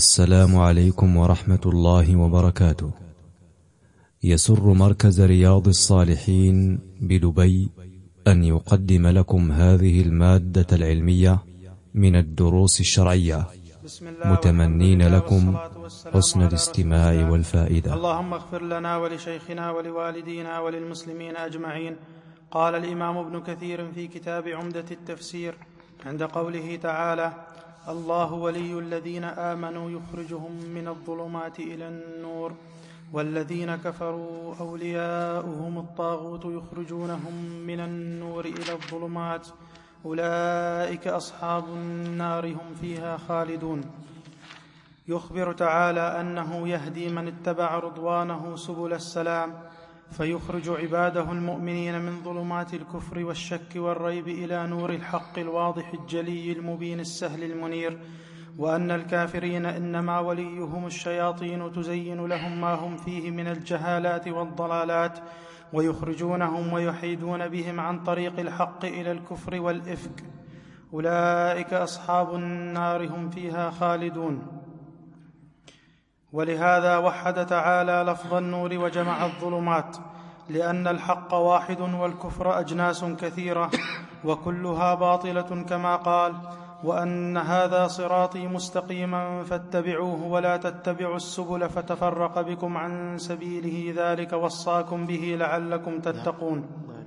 السلام عليكم ورحمة الله وبركاته. يسر مركز رياض الصالحين بدبي أن يقدم لكم هذه المادة العلمية من الدروس الشرعية، متمنين لكم حسن الاستماع والفائدة. اللهم اغفر لنا ولشيخنا ولوالدينا وللمسلمين أجمعين. قال الإمام ابن كثير في كتاب عمدة التفسير عند قوله تعالى: الله ولي الذين آمنوا يخرجهم من الظلمات إلى النور والذين كفروا أولياؤهم الطاغوت يخرجونهم من النور إلى الظلمات أولئك أصحاب النار هم فيها خالدون. يخبر تعالى أنه يهدي من اتبع رضوانه سبل السلام، فيخرج عباده المؤمنين من ظلمات الكفر والشك والريب إلى نور الحق الواضح الجلي المبين السهل المنير، وأن الكافرين إنما وليهم الشياطين تزين لهم ما هم فيه من الجهالات والضلالات، ويخرجونهم ويحيدون بهم عن طريق الحق إلى الكفر والإفك. أولئك أصحاب النار هم فيها خالدون. ولهذا وحد تعالى لفظ النور وجمع الظلمات، لأن الحق واحد والكفر أجناس كثيرة وكلها باطلة، كما قال: وأن هذا صراطي مستقيما فاتبعوه ولا تتبعوا السبل فتفرق بكم عن سبيله ذلك وصاكم به لعلكم تتقون.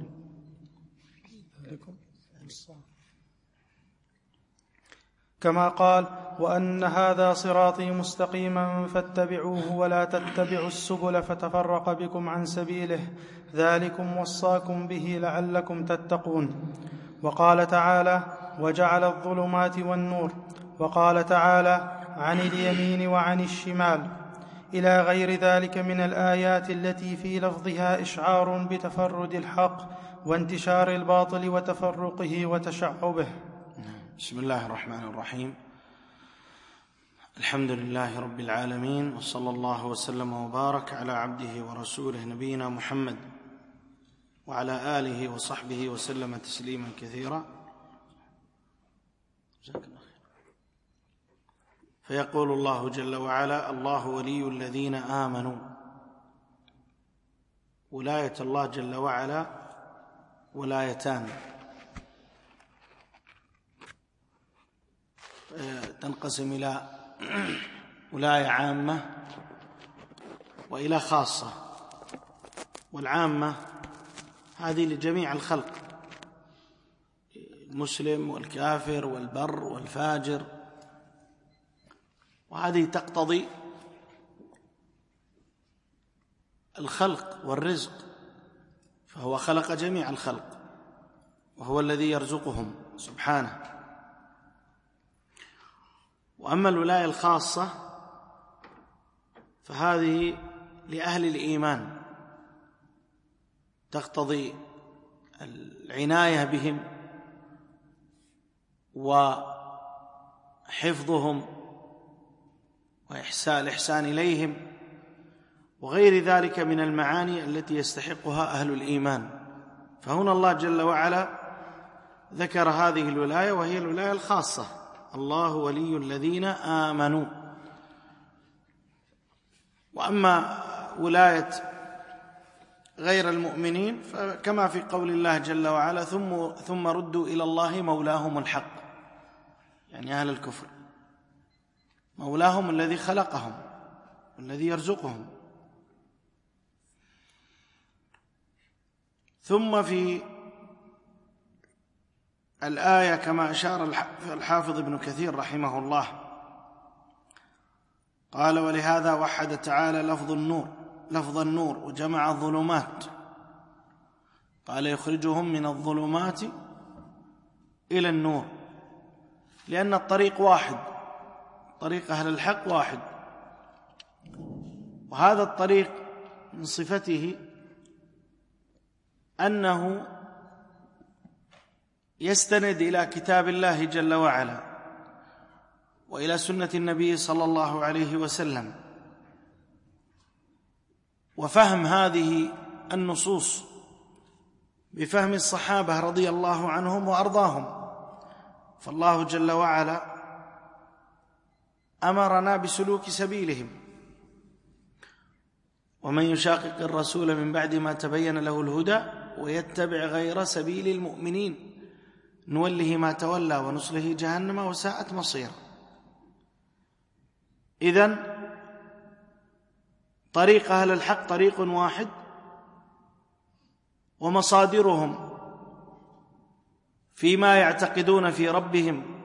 كما قال: وأن هذا صراطي مستقيما فاتبعوه ولا تتبعوا السبل فتفرق بكم عن سبيله ذلكم وصاكم به لعلكم تتقون. وقال تعالى: وجعل الظلمات والنور. وقال تعالى: عن اليمين وعن الشمال، إلى غير ذلك من الآيات التي في لفظها إشعار بتفرد الحق وانتشار الباطل وتفرقه وتشعبه. بسم الله الرحمن الرحيم. الحمد لله رب العالمين، وصلى الله وسلم وبارك على عبده ورسوله نبينا محمد وعلى آله وصحبه وسلم تسليما كثيرا. فيقول الله جل وعلا: الله ولي الذين آمنوا. ولاية الله جل وعلا ولايتان، تنقسم إلى ولاية عامة وإلى خاصة. والعامة هذه لجميع الخلق، المسلم والكافر والبر والفاجر، وهذه تقتضي الخلق والرزق، فهو خلق جميع الخلق وهو الذي يرزقهم سبحانه. وأما الولاية الخاصة فهذه لأهل الإيمان، تقتضي العناية بهم وحفظهم والإحسان إليهم وغير ذلك من المعاني التي يستحقها أهل الإيمان. فهنا الله جل وعلا ذكر هذه الولاية وهي الولاية الخاصة: الله ولي الذين آمنوا. وأما ولاية غير المؤمنين فكما في قول الله جل وعلا: ثم ردوا إلى الله مولاهم الحق، يعني أهل الكفر مولاهم الذي خلقهم والذي يرزقهم. ثم في الآية كما أشار الحافظ ابن كثير رحمه الله قال: ولهذا وحد تعالى لفظ النور وجمع الظلمات. قال: يخرجهم من الظلمات إلى النور، لأن الطريق واحد، طريق أهل الحق واحد، وهذا الطريق من صفته أنه يستند إلى كتاب الله جل وعلا وإلى سنة النبي صلى الله عليه وسلم، وفهم هذه النصوص بفهم الصحابة رضي الله عنهم وأرضاهم. فالله جل وعلا أمرنا بسلوك سبيلهم. ومن يشاقق الرسول من بعد ما تبين له الهدى ويتبع غير سبيل المؤمنين نوله ما تولى ونصله جهنم وساءت مصيرا. إذن طريق أهل الحق طريق واحد، ومصادرهم فيما يعتقدون في ربهم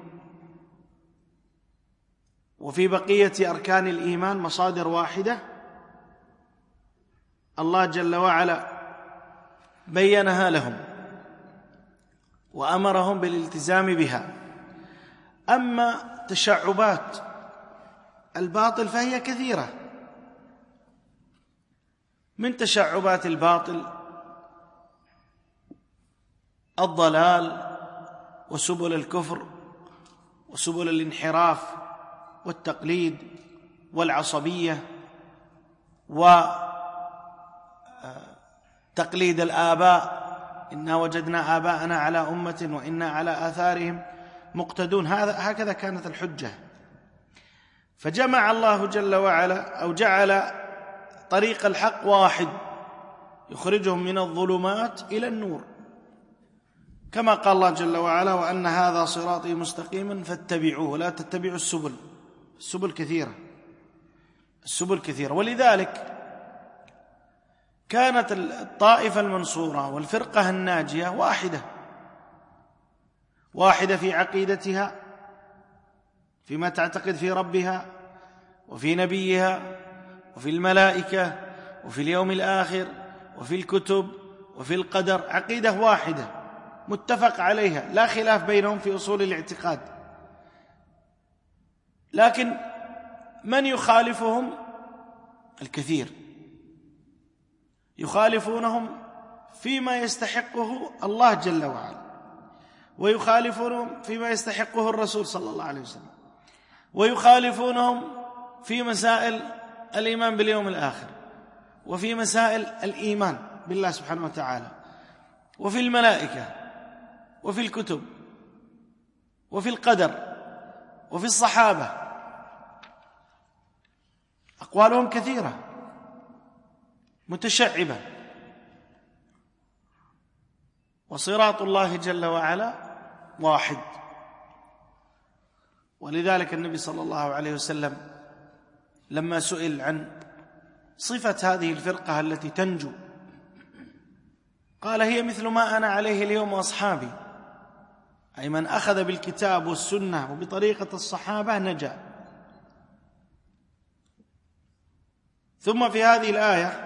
وفي بقية أركان الإيمان مصادر واحدة. الله جل وعلا بينها لهم وأمرهم بالالتزام بها. أما تشعبات الباطل فهي كثيرة. من تشعبات الباطل الضلال وسبل الكفر وسبل الانحراف والتقليد والعصبية وتقليد الآباء، إنا وجدنا آباءنا على أمة وإنا على آثارهم مقتدون. هكذا كانت الحجة. فجمع الله جل وعلا أو جعل طريق الحق واحد يخرجهم من الظلمات إلى النور، كما قال الله جل وعلا: وأن هذا صراطي مستقيما فاتبعوه ولا تتبعوا السبل. السبل كثيرة. ولذلك كانت الطائفة المنصورة والفرقة الناجية واحدة في عقيدتها، فيما تعتقد في ربها وفي نبيها وفي الملائكة وفي اليوم الآخر وفي الكتب وفي القدر. عقيدة واحدة متفق عليها، لا خلاف بينهم في أصول الاعتقاد. لكن من يخالفهم؟ الكثير. يخالفونهم فيما يستحقه الله جل وعلا، ويخالفونهم فيما يستحقه الرسول صلى الله عليه وسلم، ويخالفونهم في مسائل الإيمان باليوم الآخر، وفي مسائل الإيمان بالله سبحانه وتعالى، وفي الملائكة، وفي الكتب، وفي القدر، وفي الصحابة. أقوالهم كثيرة متشعبة. وصراط الله جل وعلا واحد. ولذلك النبي صلى الله عليه وسلم لما سئل عن صفة هذه الفرقة التي تنجو قال: هي مثل ما أنا عليه اليوم وأصحابي، أي من أخذ بالكتاب والسنة وبطريقة الصحابة نجا. ثم في هذه الآية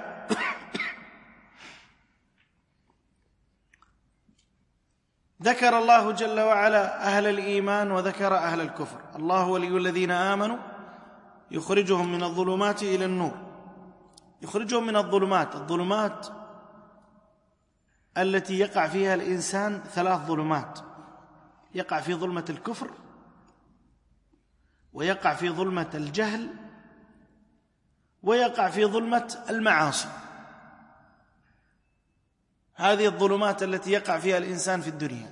ذكر الله جل وعلا أهل الإيمان وذكر أهل الكفر. الله ولي الذين آمنوا يخرجهم من الظلمات إلى النور. يخرجهم من الظلمات التي يقع فيها الإنسان 3 ظلمات: يقع في ظلمة الكفر، ويقع في ظلمة الجهل، ويقع في ظلمة المعاصي. هذه الظلمات التي يقع فيها الإنسان في الدنيا.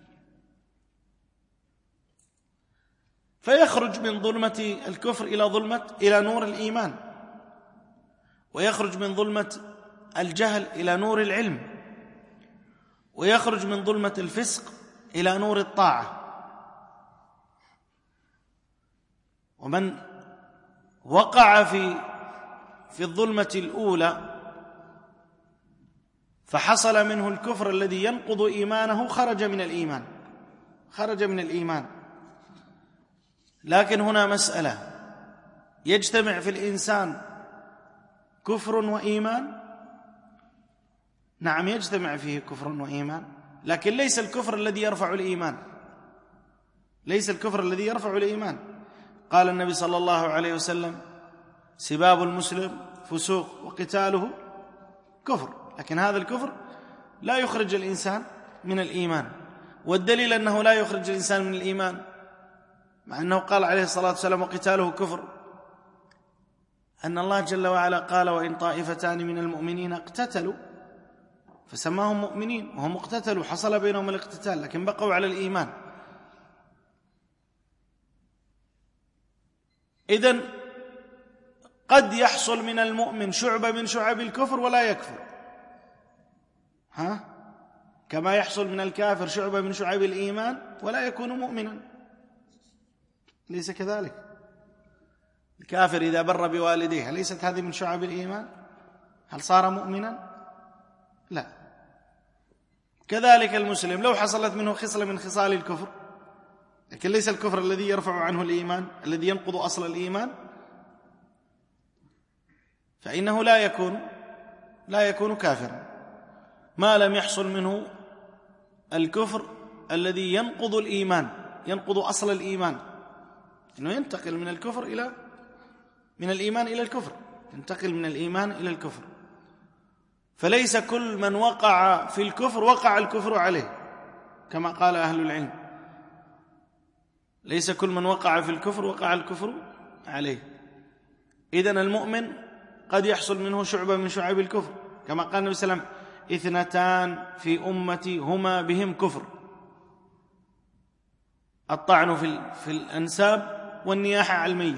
فيخرج من ظلمة الكفر إلى نور الإيمان، ويخرج من ظلمة الجهل إلى نور العلم، ويخرج من ظلمة الفسق إلى نور الطاعة. ومن وقع في الظلمة الأولى فحصل منه الكفر الذي ينقض إيمانه خرج من الإيمان. لكن هنا مسألة: يجتمع في الإنسان كفر وإيمان؟ نعم، يجتمع فيه كفر وإيمان، لكن ليس الكفر الذي يرفع الإيمان. قال النبي صلى الله عليه وسلم: سباب المسلم فسوق وقتاله كفر. لكن هذا الكفر لا يخرج الإنسان من الإيمان. والدليل أنه لا يخرج الإنسان من الإيمان مع أنه قال عليه الصلاة والسلام: وقتاله كفر، أن الله جل وعلا قال: وإن طائفتان من المؤمنين اقتتلوا، فسماهم مؤمنين وهم اقتتلوا، حصل بينهم الاقتتال، لكن بقوا على الإيمان. إذن قد يحصل من المؤمن شعبة من شعب الكفر ولا يكفر، كما يحصل من الكافر شعبة من شعب الإيمان ولا يكون مؤمنا. ليس كذلك؟ الكافر إذا بر بوالديه ليست هذه من شعب الإيمان؟ هل صار مؤمنا؟ لا. كذلك المسلم لو حصلت منه خصلة من خصال الكفر، لكن ليس الكفر الذي يرفع عنه الإيمان، الذي ينقض أصل الإيمان، فإنه لا يكون كافرا ما لم يحصل منه الكفر الذي ينقض الإيمان، ينقض أصل الإيمان، إنه ينتقل من الإيمان إلى الكفر، ينتقل من الإيمان إلى الكفر. فليس كل من وقع في الكفر وقع الكفر عليه، كما قال أهل العلم، ليس كل من وقع في الكفر وقع الكفر عليه. إذن المؤمن قد يحصل منه شعبة من شعب الكفر، كما قال النبي صلى الله عليه وسلم: 2 في أمتي هما بهم كفر، الطعن في الأنساب والنياحة على الميت.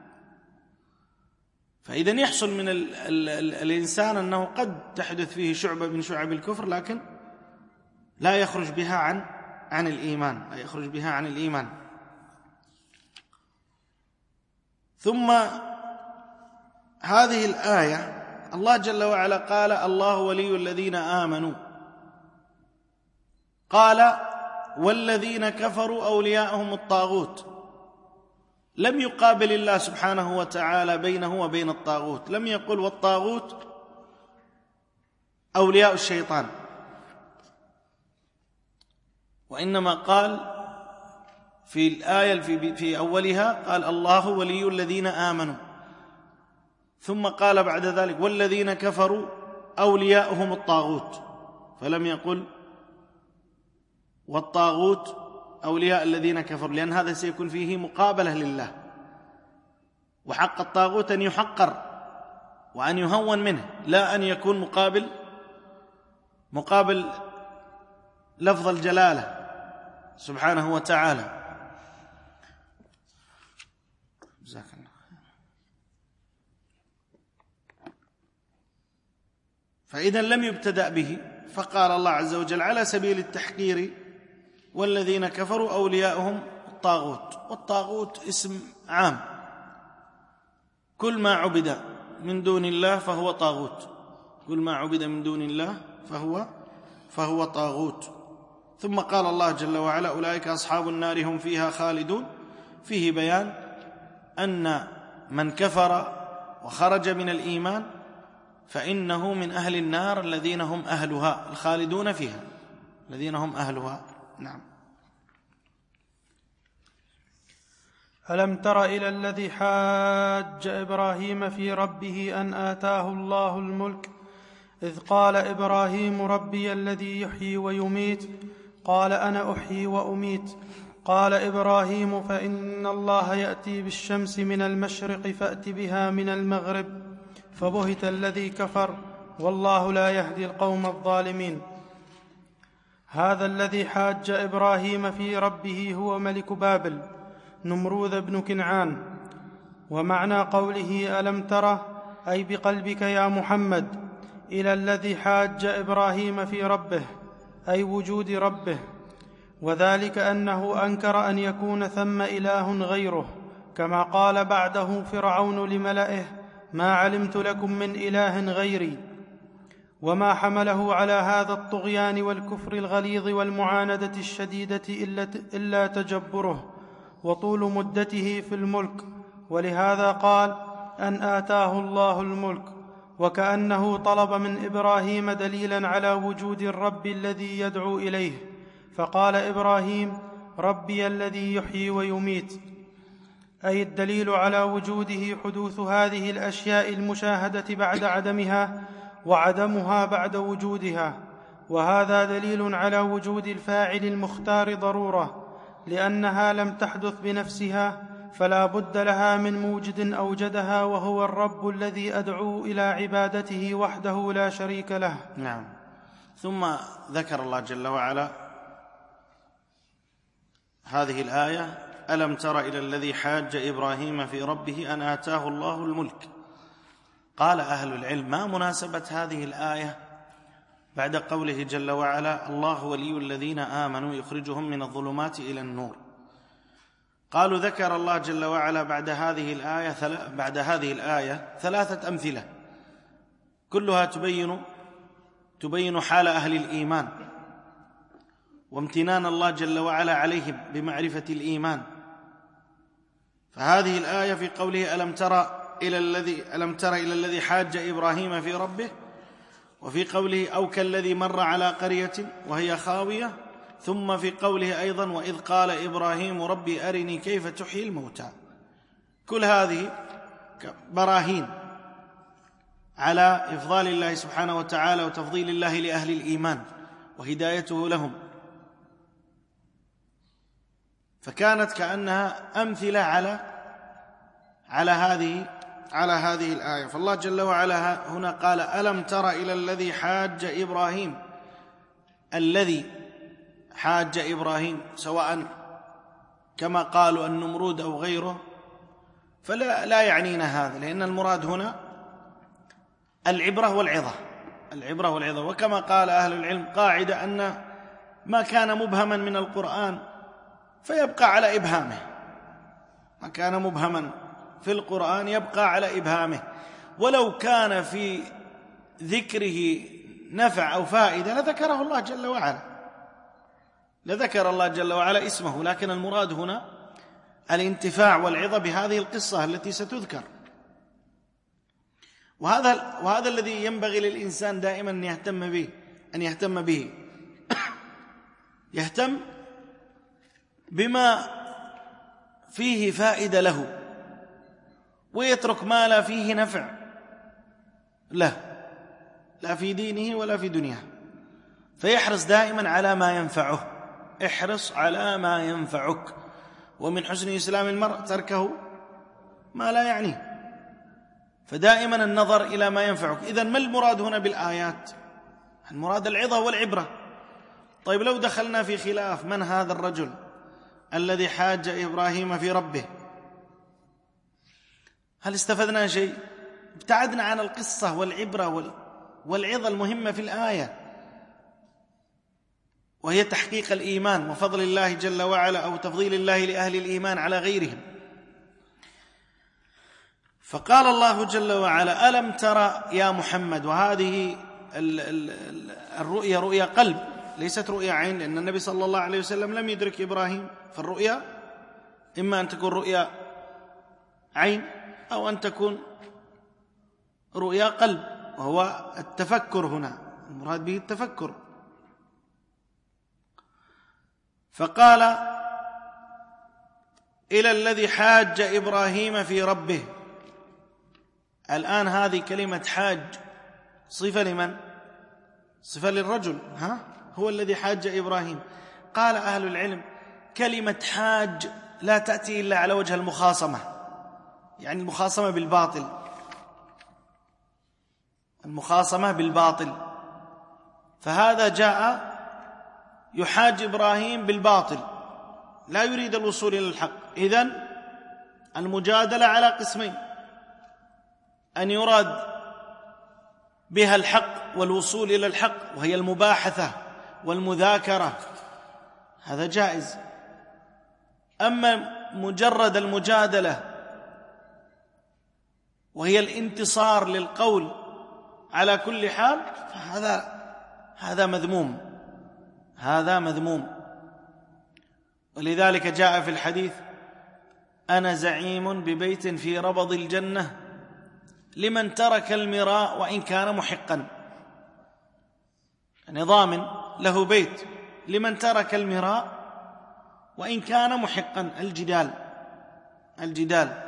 فإذن يحصل من الإنسان أنه قد تحدث فيه شعبة من شعب الكفر، لكن لا يخرج بها عن الإيمان، لا يخرج بها عن الإيمان. ثم هذه الآية الله جل وعلا قال: الله ولي الذين آمنوا، قال: والذين كفروا أولياءهم الطاغوت. لم يقابل الله سبحانه وتعالى بينه وبين الطاغوت، لم يقل والطاغوت أولياء الشيطان، وإنما قال في الآية في أولها قال: الله ولي الذين آمنوا، ثم قال بعد ذلك: والذين كفروا أولياؤهم الطاغوت، فلم يقل والطاغوت أولياء الذين كفروا، لأن هذا سيكون فيه مقابلة لله، وحق الطاغوت أن يحقر وأن يهون منه، لا أن يكون مقابل لفظ الجلالة سبحانه وتعالى. جزاك الله. فإذا لم يبتدأ به، فقال الله عز وجل على سبيل التحقير: والذين كفروا أولياؤهم الطاغوت. والطاغوت اسم عام، كل ما عبد من دون الله فهو طاغوت، كل ما عبد من دون الله فهو طاغوت. ثم قال الله جل وعلا: أولئك أصحاب النار هم فيها خالدون. فيه بيان أن من كفر وخرج من الإيمان فإنه من أهل النار الذين هم أهلها، الخالدون فيها، الذين هم أهلها. نعم. ألم تر إلى الذي حاج إبراهيم في ربه أن آتاه الله الملك إذ قال إبراهيم: ربي الذي يحيي ويميت قال: أنا أحيي وأميت. قال إبراهيم: فإن الله يأتي بالشمس من المشرق فأت بها من المغرب. فبهت الذي كفر والله لا يهدي القوم الظالمين. هذا الذي حاج إبراهيم في ربه هو ملك بابل نمروذ بن كنعان. ومعنى قوله ألم تر أي بقلبك يا محمد إلى الذي حاج إبراهيم في ربه أي وجود ربه، وذلك أنه أنكر أن يكون ثم إله غيره، كما قال بعده فرعون لملئه: ما علمت لكم من إله غيري. وما حمله على هذا الطغيان والكفر الغليظ والمعاندة الشديدة إلا تجبره وطول مدته في الملك، ولهذا قال أن آتاه الله الملك، وكأنه طلب من إبراهيم دليلا على وجود الرب الذي يدعو إليه، فقال إبراهيم: ربي الذي يحيي ويميت، أي الدليل على وجوده حدوث هذه الأشياء المشاهدة بعد عدمها وعدمها بعد وجودها. وهذا دليل على وجود الفاعل المختار ضرورة، لأنها لم تحدث بنفسها، فلا بد لها من موجد أوجدها، وهو الرب الذي أدعو إلى عبادته وحده لا شريك له. نعم. ثم ذكر الله جل وعلا هذه الآية ألم تر إلى الذي حاج إبراهيم في ربه أن آتاه الله الملك. قال أهل العلم: ما مناسبة هذه الآية بعد قوله جل وعلا: الله ولي الذين آمنوا يخرجهم من الظلمات إلى النور؟ قالوا: ذكر الله جل وعلا بعد هذه الآية 3 أمثلة كلها تبين حال أهل الإيمان وامتنان الله جل وعلا عليهم بمعرفة الإيمان. فهذه الآية في قوله ألم تر إلى الذي حاج إبراهيم في ربه، وفي قوله أو كالذي مر على قرية وهي خاوية، ثم في قوله أيضا وإذ قال إبراهيم ربي أرني كيف تحيي الموتى. كل هذه براهين على إفضال الله سبحانه وتعالى وتفضيل الله لأهل الإيمان وهدايته لهم، فكانت كأنها أمثلة على هذه الآية. فالله جل وعلا هنا قال ألم تر إلى الذي حاج إبراهيم. الذي حاج إبراهيم سواء كما قالوا النمرود أو غيره فلا يعنينا هذا، لأن المراد هنا العبرة والعظة. وكما قال أهل العلم قاعدة أن ما كان مبهما من القرآن فيبقى على إبهامه، ما كان مبهما في القرآن يبقى على إبهامه، ولو كان في ذكره نفع أو فائدة لذكره الله جل وعلا اسمه، لكن المراد هنا الانتفاع والعظة بهذه القصة التي ستذكر. وهذا الذي ينبغي للإنسان دائما أن يهتم به يهتم بما فيه فائدة له، ويترك ما لا فيه نفع له، لا في دينه ولا في دنياه، فيحرص دائما على ما ينفعه. احرص على ما ينفعك، ومن حسن إسلام المرء تركه ما لا يعنيه، فدائما النظر إلى ما ينفعك. إذن ما المراد هنا بالآيات؟ المراد العظة والعبرة. طيب لو دخلنا في خلاف من هذا الرجل الذي حاج إبراهيم في ربه، هل استفدنا شيء؟ ابتعدنا عن القصة والعبرة والعظة المهمة في الآية، وهي تحقيق الإيمان وفضل الله جل وعلا أو تفضيل الله لأهل الإيمان على غيرهم. فقال الله جل وعلا ألم ترى يا محمد، وهذه الرؤيا رؤيا قلب ليست رؤيا عين، لأن النبي صلى الله عليه وسلم لم يدرك إبراهيم، فالرؤيا إما أن تكون رؤيا عين أو أن تكون رؤيا قلب، وهو التفكر هنا، المراد به التفكر. فقال إلى الذي حاج إبراهيم في ربه. الآن هذه كلمة حاج صفة لمن؟ صفة للرجل، هو الذي حاج إبراهيم. قال أهل العلم كلمة حاج لا تأتي إلا على وجه المخاصمة، يعني المخاصمة بالباطل، فهذا جاء يحاج إبراهيم بالباطل، لا يريد الوصول إلى الحق. إذن المجادلة على قسمين: أن يراد بها الحق والوصول إلى الحق، وهي المباحثة والمذاكرة، هذا جائز. أما مجرد المجادلة وهي الانتصار للقول على كل حال فهذا مذموم. ولذلك جاء في الحديث أنا زعيم ببيت في ربض الجنة لمن ترك المراء وإن كان محقا، يعني ضامن له بيت لمن ترك المراء وإن كان محقا، الجدال.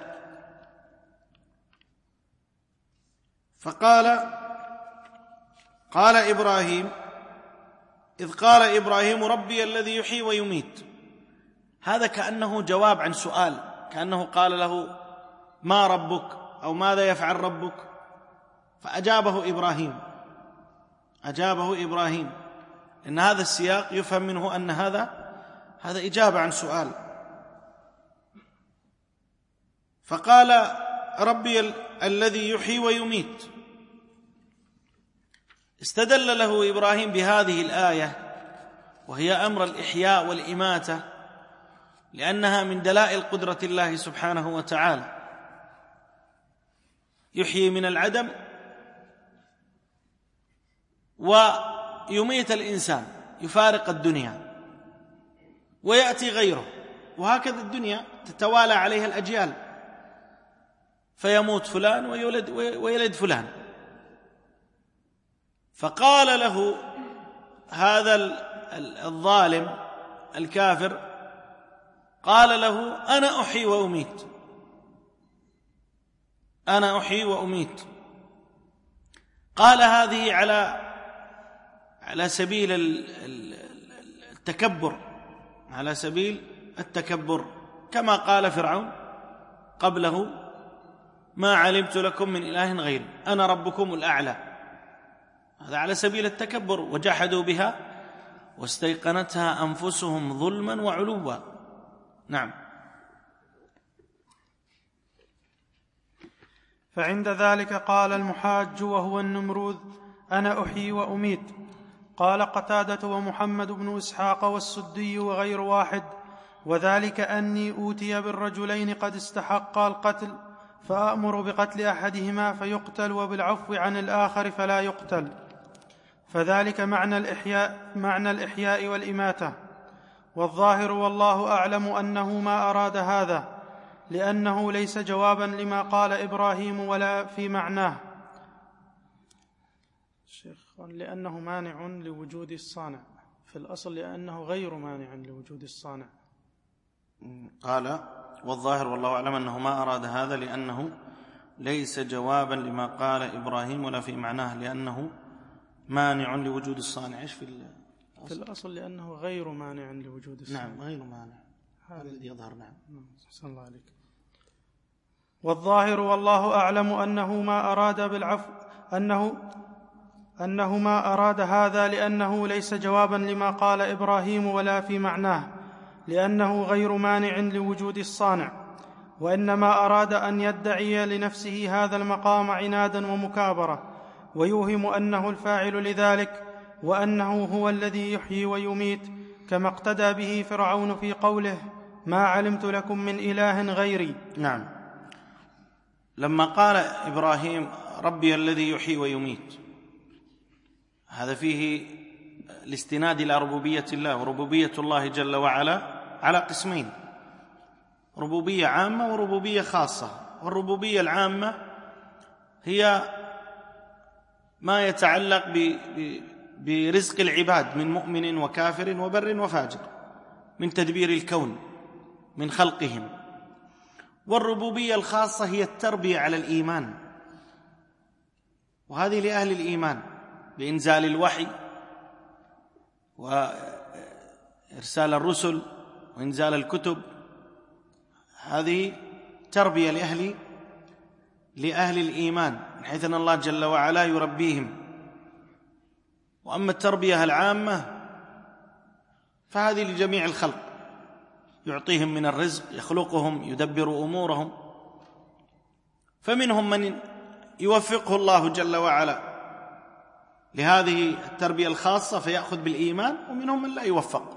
قال إبراهيم إذ قال إبراهيم ربي الذي يحيي ويميت، هذا كأنه جواب عن سؤال، كأنه قال له ما ربك أو ماذا يفعل ربك، فأجابه إبراهيم، إن هذا السياق يفهم منه أن هذا إجابة عن سؤال. فقال ربي الذي يحيي ويميت. استدل له إبراهيم بهذه الآية وهي أمر الإحياء والإماتة لأنها من دلائل قدرة الله سبحانه وتعالى، يحيي من العدم ويميت الإنسان، يفارق الدنيا ويأتي غيره، وهكذا الدنيا تتوالى عليها الأجيال، فيموت فلان ويولد فلان. فقال له هذا الظالم الكافر، قال له أنا أحيي وأميت، أنا أحيي وأميت. قال هذه على سبيل التكبر، على سبيل التكبر، كما قال فرعون قبله ما علمت لكم من إله غيري أنا ربكم الأعلى. هذا على سبيل التكبر، وجحدوا بها واستيقنتها أنفسهم ظلما وعلوا. نعم. فعند ذلك قال المحاج وهو النمروذ أنا أحيي وأميت. قال قتادة ومحمد بن إسحاق والسدي وغير واحد: وذلك أني أوتي بالرجلين قد استحقا القتل فأأمر بقتل أحدهما فيقتل وبالعفو عن الآخر فلا يقتل، فذلك معنى الإحياء والإماتة. والظاهر والله أعلم أنه ما أراد هذا، لأنه ليس جوابا لما قال إبراهيم ولا في معناه. لأنه مانع لوجود الصانع، في الأصل لأنه غير مانع لوجود الصانع. قال والظاهر والله أعلم أنه ما أراد هذا، لأنه ليس جوابا لما قال إبراهيم ولا في معناه، لأنه مانع لوجود الصانع. إيش في الأصل لأنه غير مانع لوجود الصانع. نعم، غير مانع، هذا الذي يظهر. نعم. أحسن الله عليك. والظاهر والله أعلم أنه ما أراد بالعفو أنه ما أراد هذا، لأنه ليس جوابا لما قال إبراهيم ولا في معناه، لأنه غير مانع لوجود الصانع، وإنما أراد أن يدعي لنفسه هذا المقام عنادا ومكابرة، ويوهم أنه الفاعل لذلك، وأنه هو الذي يحيي ويميت، كما اقتدى به فرعون في قوله ما علمت لكم من إله غيري. نعم. لما قال إبراهيم ربي الذي يحيي ويميت، هذا فيه الاستناد إلى ربوبية الله، وربوبية الله جل وعلا على قسمين: ربوبية عامة وربوبية خاصة. والربوبية العامة هي ما يتعلق برزق العباد من مؤمن وكافر وبر وفاجر، من تدبير الكون، من خلقهم. والربوبية الخاصة هي التربية على الإيمان، وهذه لأهل الإيمان بإنزال الوحي وإرسال الرسل وإنزال الكتب. هذه تربية لأهل الإيمان، من حيث أن الله جل وعلا يربيهم. وأما التربية العامة فهذه لجميع الخلق، يعطيهم من الرزق، يخلقهم، يدبر أمورهم. فمنهم من يوفقه الله جل وعلا لهذه التربية الخاصة فيأخذ بالإيمان، ومنهم من لا يوفق.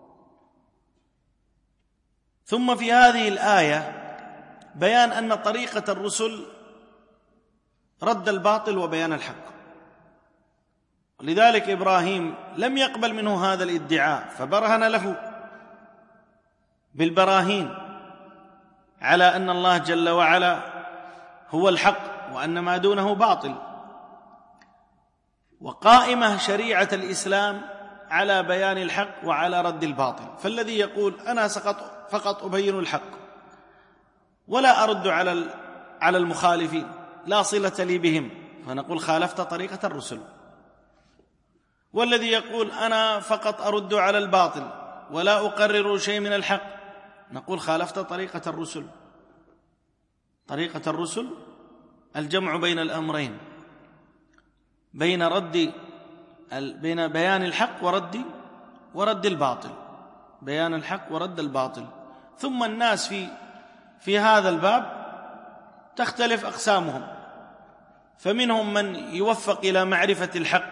ثم في هذه الآية بيان أن طريقة الرسل رد الباطل وبيان الحق، لذلك إبراهيم لم يقبل منه هذا الادعاء، فبرهن له بالبراهين على أن الله جل وعلا هو الحق وأن ما دونه باطل. وقائمة شريعة الإسلام على بيان الحق وعلى رد الباطل. فالذي يقول أنا فقط أبين الحق ولا أرد على المخالفين، لا صلة لي بهم، فنقول خالفت طريقة الرسل. والذي يقول أنا فقط أرد على الباطل ولا أقرر شيء من الحق، نقول خالفت طريقة الرسل. طريقة الرسل الجمع بين الأمرين، بين بيان الحق ورد الباطل، بيان الحق ورد الباطل. ثم الناس في هذا الباب تختلف أقسامهم، فمنهم من يوفق إلى معرفة الحق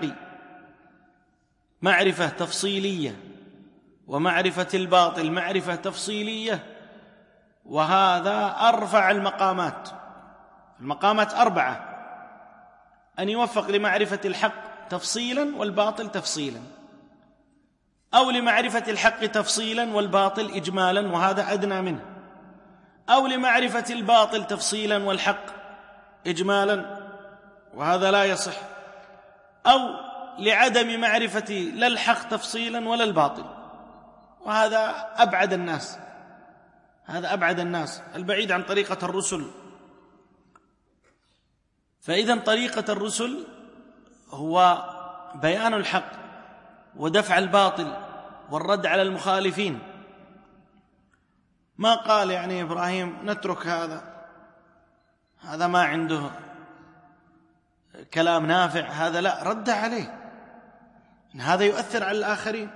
معرفة تفصيلية، ومعرفة الباطل معرفة تفصيلية، وهذا أرفع المقامات. المقامات 4، أن يوفق لمعرفة الحق تفصيلا والباطل تفصيلا، أو لمعرفة الحق تفصيلا والباطل إجمالا وهذا أدنى منه، أو لمعرفة الباطل تفصيلا والحق إجمالا وهذا لا يصح، أو لعدم معرفة لا الحق تفصيلا ولا الباطل، وهذا أبعد الناس، هذا أبعد الناس، البعيد عن طريقة الرسل. فإذا طريقة الرسل هو بيان الحق ودفع الباطل والرد على المخالفين. ما قال يعني إبراهيم نترك هذا ما عنده كلام نافع، هذا لا، رد عليه، هذا يؤثر على الآخرين،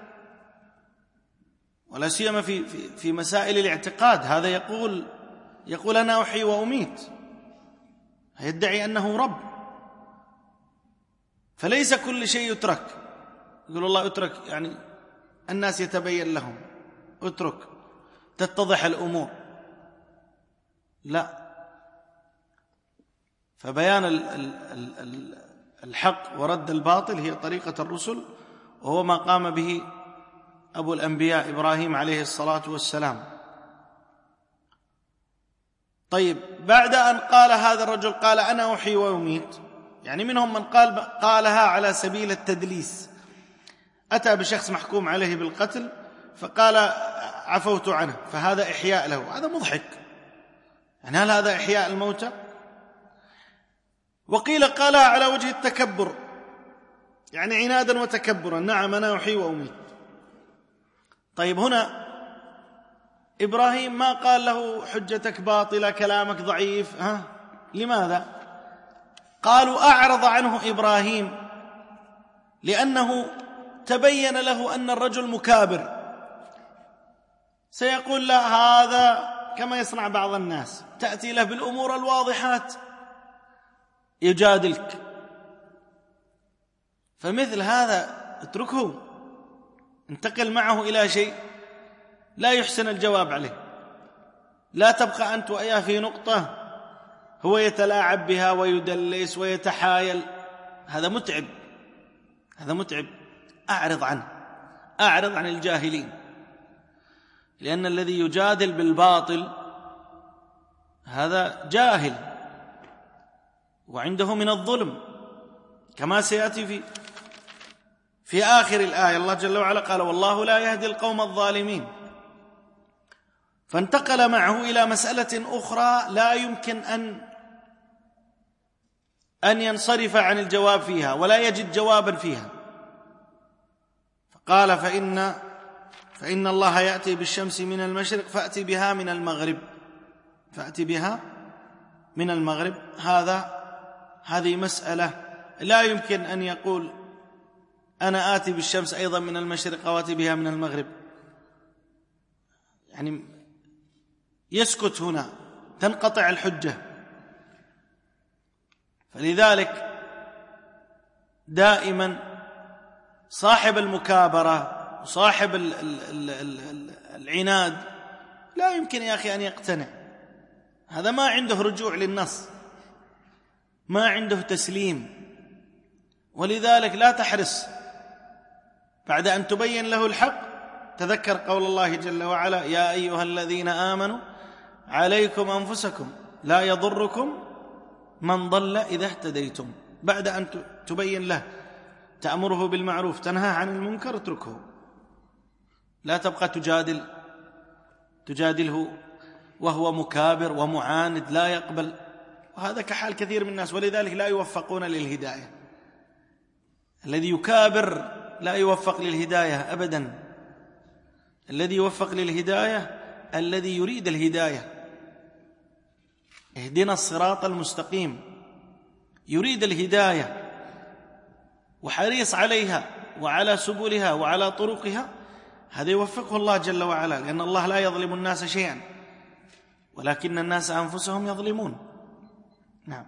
ولا سيما في مسائل الاعتقاد. هذا يقول أنا أحيي وأميت، يدعي أنه رب، فليس كل شيء يترك. يقول الله اترك، يعني الناس يتبين لهم، اترك تتضح الأمور، لا. فبيان الحق ورد الباطل هي طريقة الرسل، وهو ما قام به أبو الأنبياء إبراهيم عليه الصلاة والسلام. طيب، بعد أن قال هذا الرجل قال أنا أحيي وأميت، يعني منهم من قالها على سبيل التدليس، أتى بشخص محكوم عليه بالقتل فقال عفوت عنه، فهذا إحياء له، هذا مضحك. يعني هل هذا إحياء الموتى؟ وقيل قالها على وجه التكبر، يعني عنادا وتكبرا، نعم أنا أحيي وأميت. طيب، هنا إبراهيم ما قال له حجتك باطلة، كلامك ضعيف، لماذا؟ قالوا أعرض عنه إبراهيم لأنه تبين له أن الرجل مكابر، سيقول لا، هذا كما يصنع بعض الناس، تأتي له بالأمور الواضحات يجادلك، فمثل هذا اتركه، انتقل معه إلى شيء لا يحسن الجواب عليه، لا تبقى أنت وإياه في نقطة هو يتلاعب بها ويدلس ويتحايل، هذا متعب، هذا متعب. أعرض عنه، أعرض عن الجاهلين، لأن الذي يجادل بالباطل هذا جاهل وعنده من الظلم، كما سيأتي في آخر الآية. الله جل وعلا قال والله لا يهدي القوم الظالمين. فانتقل معه إلى مسألة أخرى لا يمكن أن ينصرف عن الجواب فيها ولا يجد جوابا فيها، فقال فإن الله يأتي بالشمس من المشرق فأتي بها من المغرب، فأتي بها من المغرب. هذه مسألة لا يمكن أن يقول أنا آتي بالشمس أيضا من المشرق وآتي بها من المغرب، يعني يسكت هنا، تنقطع الحجة. فلذلك دائما صاحب المكابرة وصاحب العناد لا يمكن يا أخي أن يقتنع، هذا ما عنده رجوع للنص، ما عنده تسليم. ولذلك لا تحرص بعد أن تبين له الحق، تذكر قول الله جل وعلا يا أيها الذين آمنوا عليكم أنفسكم لا يضركم من ضل إذا اهتديتم. بعد أن تبين له، تأمره بالمعروف تنهى عن المنكر، اتركه، لا تبقى تجادله وهو مكابر ومعاند لا يقبل، وهذا كحال كثير من الناس، ولذلك لا يوفقون للهداية. الذي يكابر لا يوفق للهداية أبدا. الذي يوفق للهداية الذي يريد الهداية، اهدنا الصراط المستقيم، يريد الهداية وحريص عليها وعلى سبلها وعلى طرقها، هذا يوفقه الله جل وعلا، لأن الله لا يظلم الناس شيئا ولكن الناس أنفسهم يظلمون. نعم.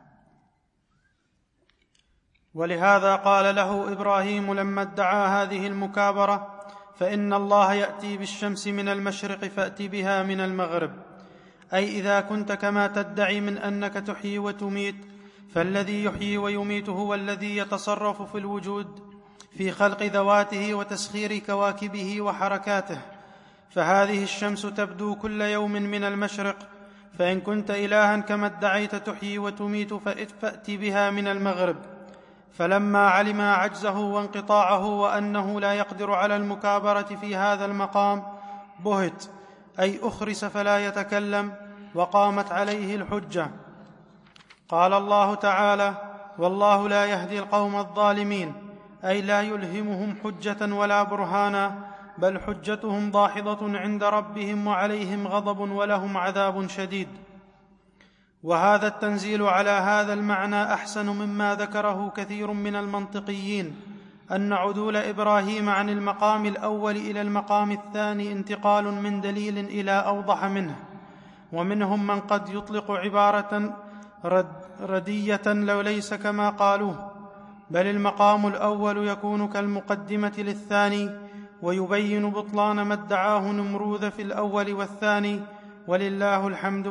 ولهذا قال له إبراهيم لما ادعى هذه المكابرة: فإن الله يأتي بالشمس من المشرق فأت بها من المغرب. أي إذا كنت كما تدعي من أنك تحيي وتميت، فالذي يحيي ويميت هو الذي يتصرف في الوجود في خلق ذواته وتسخير كواكبه وحركاته، فهذه الشمس تبدو كل يوم من المشرق، فإن كنت إلها كما ادعيت تحيي وتميت فأت بها من المغرب. فلما علم عجزه وانقطاعه وأنه لا يقدر على المكابرة في هذا المقام بهت، أي أخرس فلا يتكلم، وقامت عليه الحجة. قال الله تعالى: والله لا يهدي القوم الظالمين، أي لا يلهمهم حجة ولا برهانا، بل حجتهم داحضة عند ربهم وعليهم غضب ولهم عذاب شديد. وهذا التنزيل على هذا المعنى أحسن مما ذكره كثير من المنطقيين، أن عدول إبراهيم عن المقام الأول إلى المقام الثاني انتقال من دليل إلى أوضح منه. ومنهم من قد يطلق عبارة ردية لو ليس كما قالوه، بل المقام الأول يكون كالمقدمة للثاني، ويبين بطلان ما ادعاه نمروذ في الأول والثاني، ولله الحمد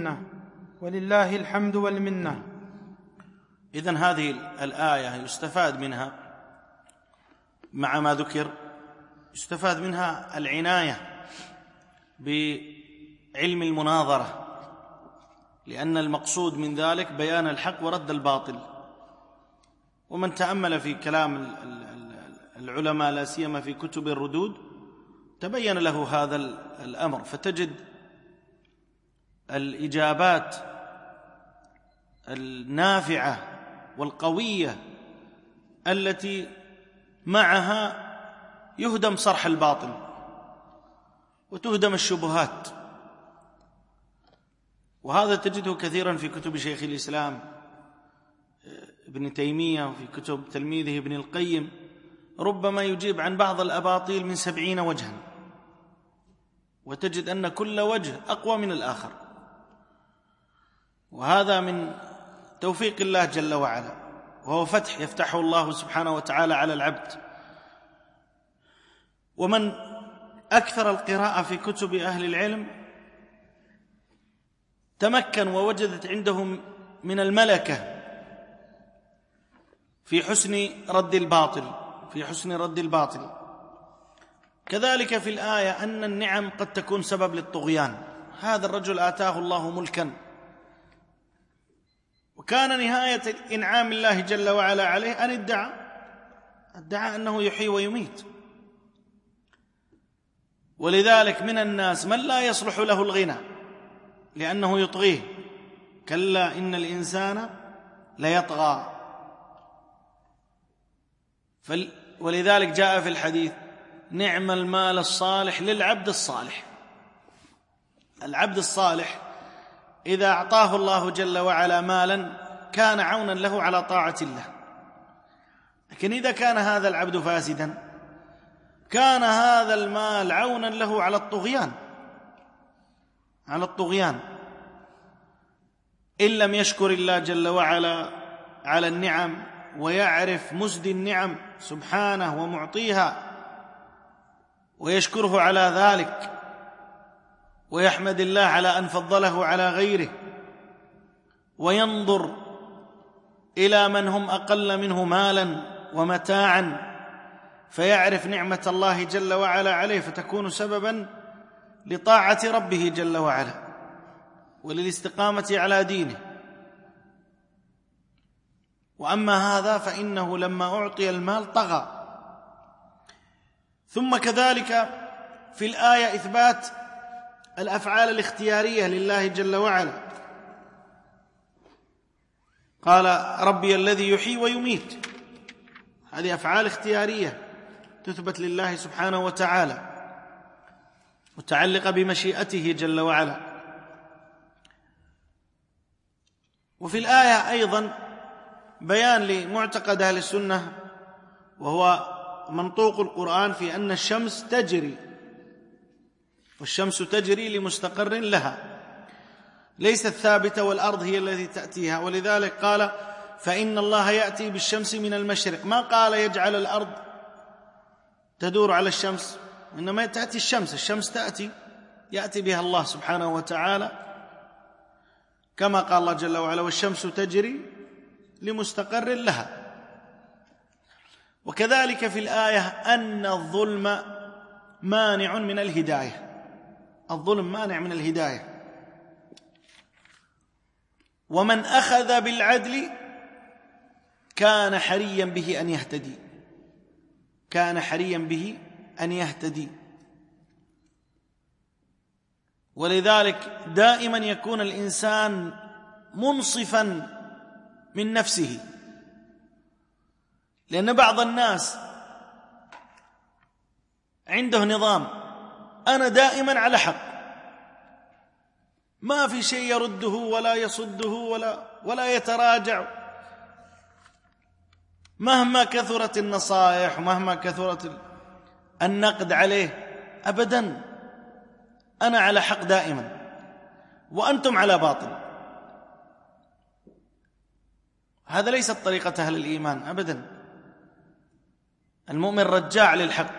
والمنة. إذن هذه الآية يستفاد منها مع ما ذكر، يستفاد منها العناية بعلم المناظرة، لأن المقصود من ذلك بيان الحق ورد الباطل. ومن تأمل في كلام العلماء لا سيما في كتب الردود تبين له هذا الأمر، فتجد الإجابات النافعة والقوية التي معها يهدم صرح الباطل وتهدم الشبهات. وهذا تجده كثيرا في كتب شيخ الإسلام ابن تيمية وفي كتب تلميذه ابن القيم، ربما يجيب عن بعض الأباطيل من 70 وجها، وتجد أن كل وجه أقوى من الآخر. وهذا من توفيق الله جل وعلا، وهو فتح يفتحه الله سبحانه وتعالى على العبد. ومن أكثر القراءة في كتب أهل العلم تمكن ووجدت عندهم من الملكة في حسن رد الباطل. كذلك في الآية أن النعم قد تكون سبب للطغيان. هذا الرجل آتاه الله ملكا، وكان نهاية إنعام الله جل وعلا عليه أن ادعى أنه يحيي ويميت. ولذلك من الناس من لا يصلح له الغنى لأنه يطغيه، كلا إن الإنسان ليطغى. ولذلك جاء في الحديث: نعم المال الصالح للعبد الصالح. العبد الصالح إذا أعطاه الله جل وعلا مالا كان عونا له على طاعة الله، لكن إذا كان هذا العبد فاسدا كان هذا المال عونا له على الطغيان إن لم يشكر الله جل وعلا على النعم ويعرف مسدي النعم سبحانه ومعطيها ويشكره على ذلك ويحمد الله على أن فضله على غيره، وينظر إلى من هم أقل منه مالا ومتاعا فيعرف نعمة الله جل وعلا عليه، فتكون سببا لطاعة ربه جل وعلا وللاستقامة على دينه. وأما هذا فإنه لما أعطي المال طغى. ثم كذلك في الآية إثبات الأفعال الاختيارية لله جل وعلا. قال: ربي الذي يحيي ويميت. هذه أفعال اختيارية تثبت لله سبحانه وتعالى متعلقة بمشيئته جل وعلا. وفي الآية أيضا بيان لمعتقد أهل السنة، وهو منطوق القرآن في أن الشمس تجري، والشمس تجري لمستقر لها. ليست ثابتة والأرض هي التي تأتيها. ولذلك قال فإن الله يأتي بالشمس من المشرق، ما قال يجعل الأرض تدور على الشمس، إنما تأتي الشمس تأتي يأتي بها الله سبحانه وتعالى، كما قال الله جل وعلا والشمس تجري لمستقر لها. وكذلك في الآية أن الظلم مانع من الهداية، الظلم مانع من الهداية. ومن أخذ بالعدل كان حريا به أن يهتدي، كان حريا به أن يهتدي. ولذلك دائما يكون الإنسان منصفا من نفسه، لأن بعض الناس عنده نظام أنا دائما على حق، ما في شيء يرده ولا يصده ولا يتراجع، مهما كثرت النصائح ومهما كثرت النقد عليه أبدا، أنا على حق دائما وأنتم على باطل. هذا ليست طريقة أهل الإيمان أبدا. المؤمن رجاع للحق،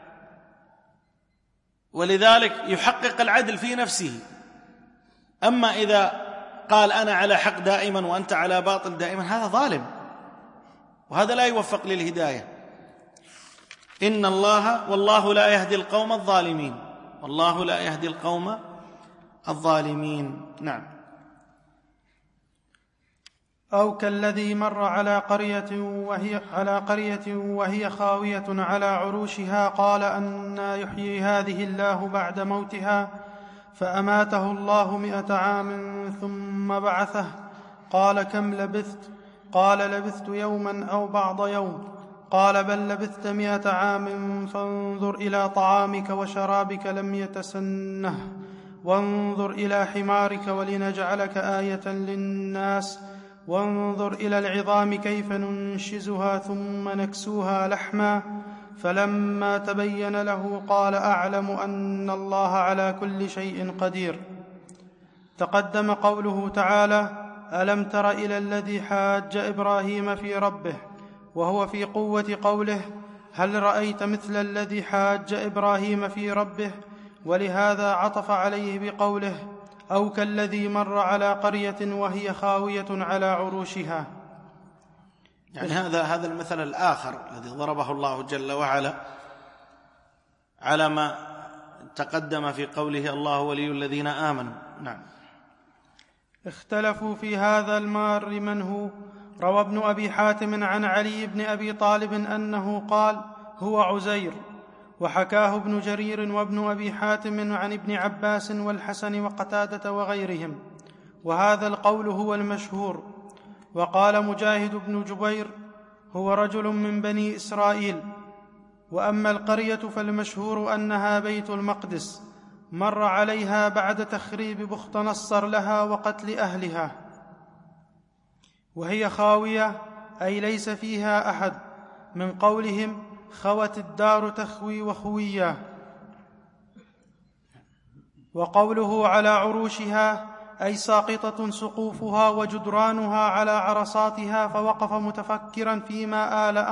ولذلك يحقق العدل في نفسه. أما إذا قال أنا على حق دائما وأنت على باطل دائما، هذا ظالم، وهذا لا يوفق للهداية. إن الله والله لا يهدي القوم الظالمين، والله لا يهدي القوم الظالمين. نعم. أو كالذي مر على قرية وهي خاوية على عروشها قال أنى يحيي هذه الله بعد موتها فأماته الله 100 عام ثم بعثه قال كم لبثت؟ قال لبثت يوما أو بعض يوم. قال بل لبثت 100 عام فانظر إلى طعامك وشرابك لم يتسنه، وانظر إلى حمارك ولنجعلك آية للناس، وانظر إلى العظام كيف ننشزها ثم نكسوها لحما. فلما تبين له قال أعلم أن الله على كل شيء قدير. تقدم قوله تعالى ألم تر إلى الذي حاج إبراهيم في ربه، وهو في قوة قوله هل رأيت مثل الذي حاج إبراهيم في ربه، ولهذا عطف عليه بقوله أو كالذي مر على قرية وهي خاوية على عروشها. يعني هذا المثل الآخر الذي ضربه الله جل وعلا على ما تقدم في قوله الله ولي الذين آمنوا. نعم. اختلفوا في هذا المار من هو. روى ابن أبي حاتم عن علي بن أبي طالب أنه قال هو عزير، وحكاه ابن جرير وابن أبي حاتم عن ابن عباس والحسن وقتادة وغيرهم، وهذا القول هو المشهور. وقال مجاهد بن جبير هو رجل من بني إسرائيل. وأما القرية فالمشهور أنها بيت المقدس، مر عليها بعد تخريب بخت نصر لها وقتل أهلها، وهي خاوية أي ليس فيها أحد، من قولهم خوت الدار تخوي وخويا. وقوله على عروشها أي ساقطة سقوفها وجدرانها على عرصاتها، فوقف متفكرا فيما آل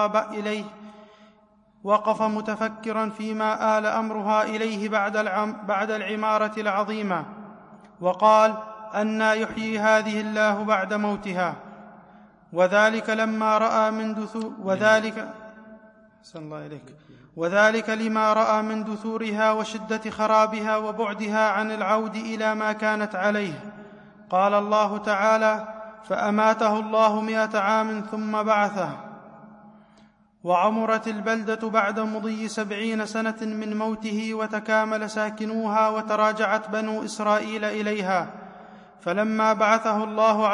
أمرها إليه بعد العمارة العظيمة، وقال أنى يحيي هذه الله بعد موتها. وذلك لما رأى من دثورها وشدة خرابها وبعدها عن العود إلى ما كانت عليه. قال الله تعالى فأماته الله 100 عام ثم بعثه. وعمرت البلدة بعد مضي 70 سنة من موته، وتكامل ساكنوها، وتراجعت بنو إسرائيل إليها. فلما بعثه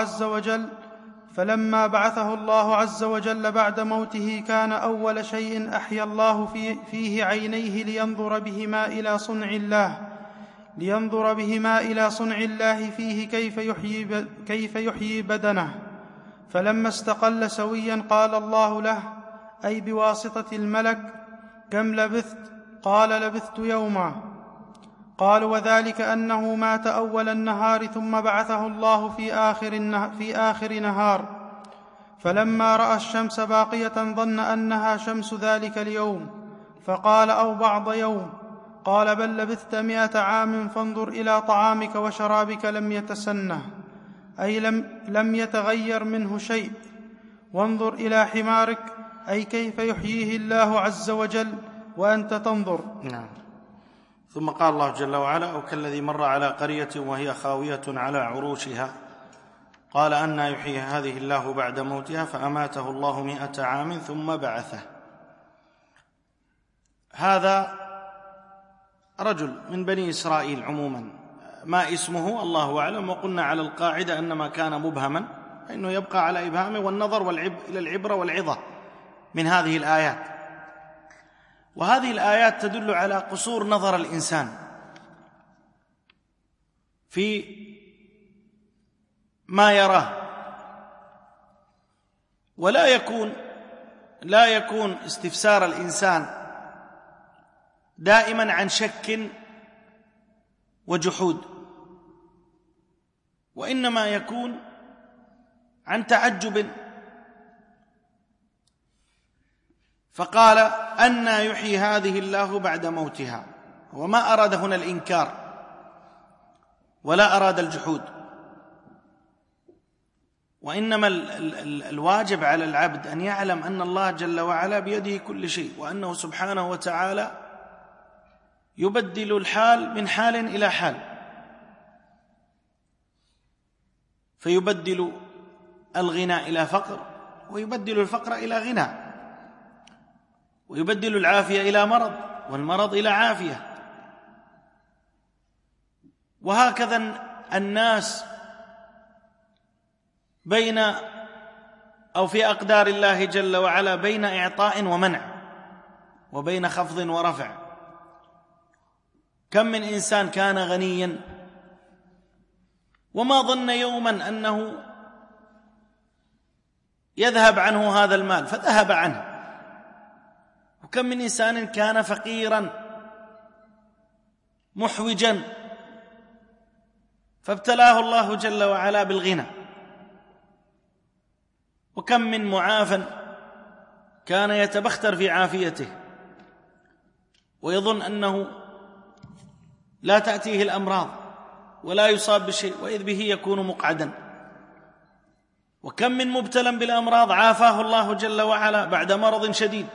الله عز وجل بعد موته كان أول شيء أحيا الله فيه عينيه لينظر بهما إلى صنع الله فيه كيف يحيي بدنه. فلما استقل سويا قال الله له أي بواسطة الملك كم لبثت؟ قال لبثت يوما. قالوا: وذلك أنه مات أول النهار ثم بعثه الله في آخر نهار، فلما رأى الشمس باقية ظن أنها شمس ذلك اليوم، فقال: أو بعض يوم. قال: بل لبثت 100 عام، فانظر إلى طعامك وشرابك لم يتسنه، أي لم يتغير منه شيء، وانظر إلى حمارك، أي كيف يحييه الله عز وجل وأنت تنظر. نعم. ثم قال الله جل وعلا: أو كالذي مر على قرية وهي خاوية على عروشها قال أنى يحيي هذه الله بعد موتها فأماته الله 100 عام ثم بعثه. هذا رجل من بني إسرائيل عموما، ما اسمه الله أعلم، وقلنا على القاعدة أن ما كان مبهما فإنه يبقى على إبهامه، والنظر إلى العبرة والعظة من هذه الآيات. وهذه الآيات تدل على قصور نظر الإنسان في ما يراه، ولا يكون استفسار الإنسان دائما عن شك وجحود، وإنما يكون عن تعجب. فقال: أنى يحيي هذه الله بعد موتها، وما أراد هنا الإنكار ولا أراد الجحود، وإنما الواجب على العبد أن يعلم أن الله جل وعلا بيده كل شيء، وأنه سبحانه وتعالى يبدل الحال من حال إلى حال، فيبدل الغنى إلى فقر، ويبدل الفقر إلى غنى، ويبدل العافية إلى مرض، والمرض إلى عافية. وهكذا الناس بين أو في أقدار الله جل وعلا بين إعطاء ومنع، وبين خفض ورفع. كم من إنسان كان غنيا وما ظن يوما أنه يذهب عنه هذا المال فذهب عنه، وكم من إنسان كان فقيرا محوجا فابتلاه الله جل وعلا بالغنى، وكم من معافى كان يتبختر في عافيته ويظن أنه لا تأتيه الأمراض ولا يصاب بشيء، وإذ به يكون مقعدا. وكم من مبتلى بالأمراض عافاه الله جل وعلا بعد مرض شديد.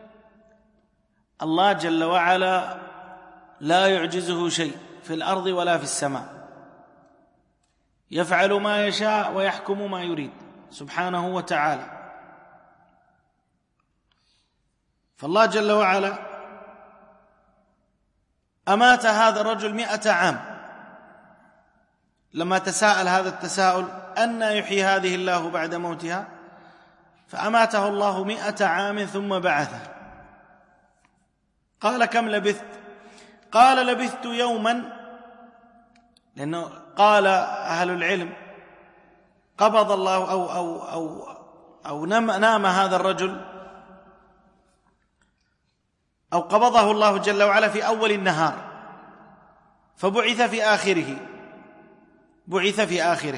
الله جل وعلا لا يعجزه شيء في الأرض ولا في السماء، يفعل ما يشاء ويحكم ما يريد سبحانه وتعالى. فالله جل وعلا أمات هذا الرجل 100 عام لما تساءل هذا التساؤل: أنى يحيي هذه الله بعد موتها؟ فأماته الله 100 عام ثم بعثه. قال: كم لبثت؟ قال: لبثت يوما، لأنه قال أهل العلم قبض الله أو نام هذا الرجل، أو قبضه الله جل وعلا في أول النهار، فبعث في آخره،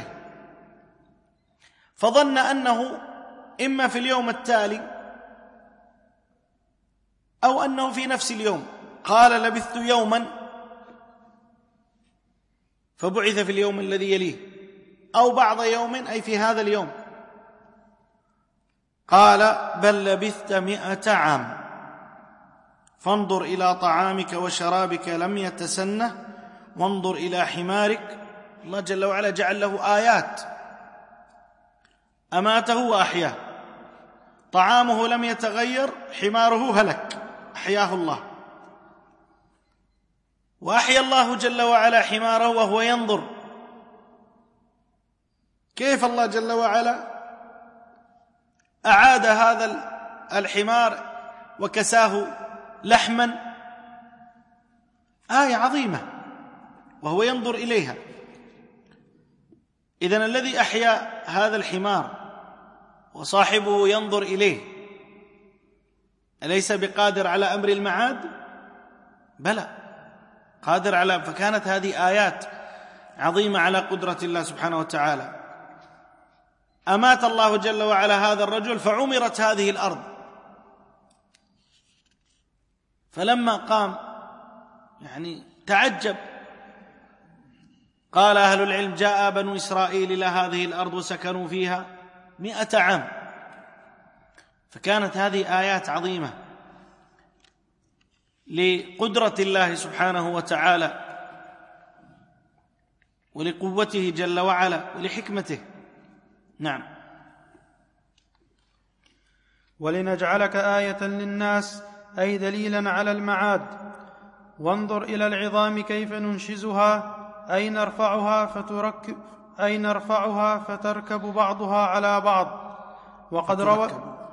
فظن أنه إما في اليوم التالي أو أنه في نفس اليوم. قال: لبثت يوما فبعث في اليوم الذي يليه، أو بعض يوم أي في هذا اليوم. قال: بل لبثت 100 عام، فانظر إلى طعامك وشرابك لم يتسنه، وانظر إلى حمارك. الله جل وعلا جعل له آيات، أماته وأحياه. طعامه لم يتغير، حماره هلك، أحياه الله. وأحيا الله جل وعلا حماره وهو ينظر. كيف الله جل وعلا أعاد هذا الحمار وكساه لحما؟ آية عظيمة وهو ينظر إليها. إذن الذي أحيا هذا الحمار وصاحبه ينظر إليه أليس بقادر على أمر المعاد؟ بلى، قادر على. فكانت هذه آيات عظيمة على قدرة الله سبحانه وتعالى. أمات الله جل وعلا هذا الرجل فعمرت هذه الأرض. فلما قام يعني تعجب. قال أهل العلم: جاء بنو إسرائيل إلى هذه الأرض وسكنوا فيها 100 عام. فكانت هذه آيات عظيمة لقدرة الله سبحانه وتعالى ولقوته جل وعلا ولحكمته. نعم. ولنجعلك آية للناس، أي دليلا على المعاد. وانظر إلى العظام كيف ننشزها، أي نرفعها فتركب بعضها على بعض. وقد روى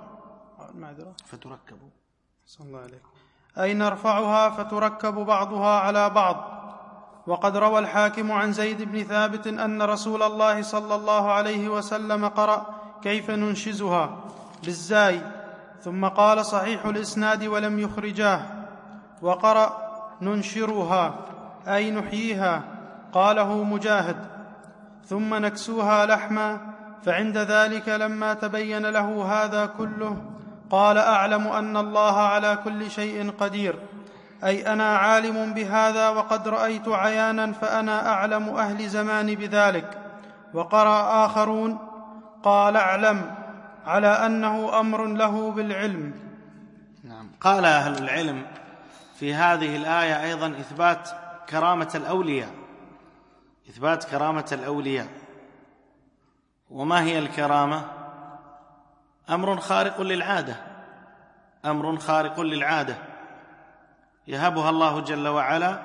فتركب صلى الله عليك. أي نرفعها فتركب بعضها على بعض. وقد روى الحاكم عن زيد بن ثابت أن رسول الله صلى الله عليه وسلم قرأ: كيف ننشزها بالزاي، ثم قال: صحيح الإسناد ولم يخرجاه. وقرأ: ننشرها أي نحييها، قاله مجاهد. ثم نكسوها لحما. فعند ذلك لما تبين له هذا كله قال: أعلم أن الله على كل شيء قدير، أي أنا عالم بهذا وقد رأيت عيانا، فأنا أعلم أهل زمان بذلك. وقرأ آخرون: قال: أعلم، على أنه أمر له بالعلم. نعم. قال أهل العلم في هذه الآية أيضا إثبات كرامة الأولياء، إثبات كرامة الأولياء. وما هي الكرامة؟ أمر خارق للعادة، أمر خارق للعادة يهبها الله جل وعلا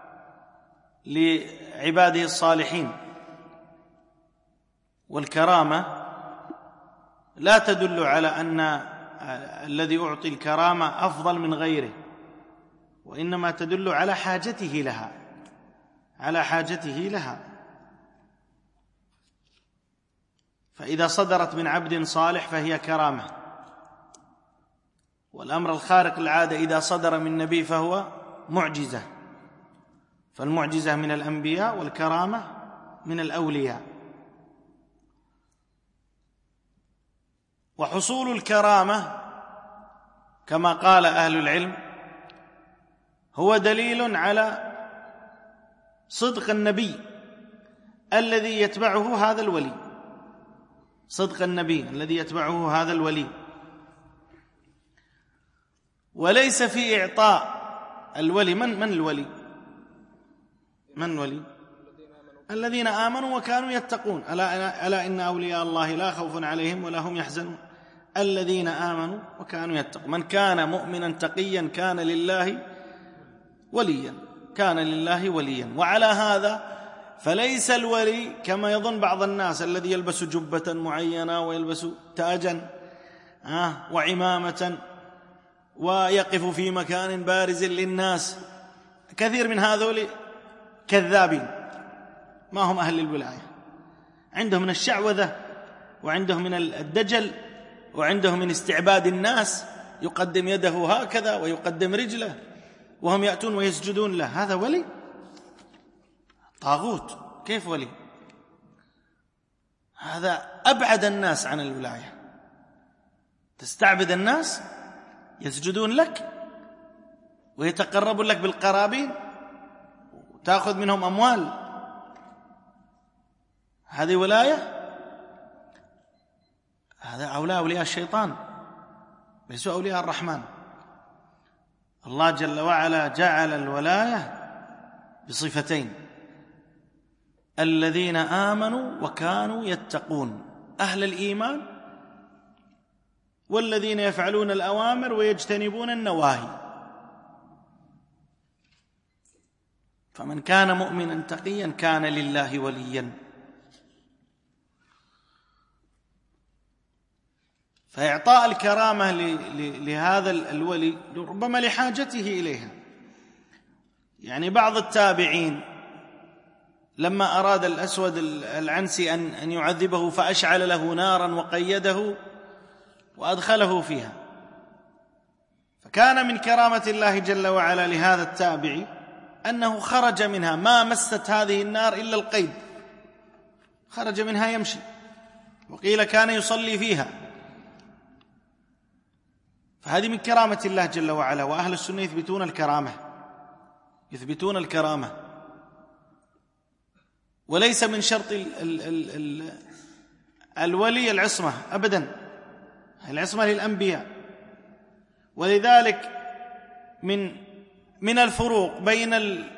لعباده الصالحين. والكرامة لا تدل على أن الذي أعطي الكرامة أفضل من غيره، وإنما تدل على حاجته لها، على حاجته لها. فإذا صدرت من عبد صالح فهي كرامة، والأمر الخارق للعادة إذا صدر من نبي فهو معجزة. فالمعجزة من الأنبياء والكرامة من الأولياء. وحصول الكرامة كما قال أهل العلم هو دليل على صدق النبي الذي يتبعه هذا الولي، صدق النبي الذي يتبعه هذا الولي. وليس في إعطاء الولي من الولي؟ من الولي؟ الذين آمنوا وكانوا يتقون. ألا إن أولياء الله لا خوف عليهم ولا هم يحزنون. الذين آمنوا وكانوا يتقون. من كان مؤمنا تقيا كان لله وليا، كان لله وليا. وعلى هذا فليس الولي كما يظن بعض الناس الذي يلبس جبة معينة ويلبس تاجا وعمامة ويقف في مكان بارز للناس. كثير من هذول كذابين، ما هم أهل الولاية. عندهم من الشعوذة وعندهم من الدجل وعندهم من استعباد الناس، يقدم يده هكذا ويقدم رجله وهم يأتون ويسجدون له. هذا ولي؟ طاغوت. كيف ولي؟ هذا أبعد الناس عن الولاية. تستعبد الناس يسجدون لك ويتقربون لك بالقرابين وتأخذ منهم أموال، هذه ولاية؟ هذا أولياء الشيطان ليسوا أولياء الرحمن. الله جل وعلا جعل الولاية بصفتين: الذين آمنوا وكانوا يتقون، أهل الإيمان، والذين يفعلون الأوامر ويجتنبون النواهي. فمن كان مؤمنا تقيا كان لله وليا. فإعطاء الكرامة لهذا الولي ربما لحاجته إليها. يعني بعض التابعين لما أراد الأسود العنسي أن يعذبه فأشعل له نارا وقيده وأدخله فيها. فكان من كرامة الله جل وعلا لهذا التابعي أنه خرج منها، ما مست هذه النار إلا القيد، خرج منها يمشي، وقيل كان يصلي فيها. فهذه من كرامة الله جل وعلا. وأهل السنة يثبتون الكرامة، وليس من شرط الولي العصمة أبدا، العصمة للأنبياء. ولذلك من الفروق بين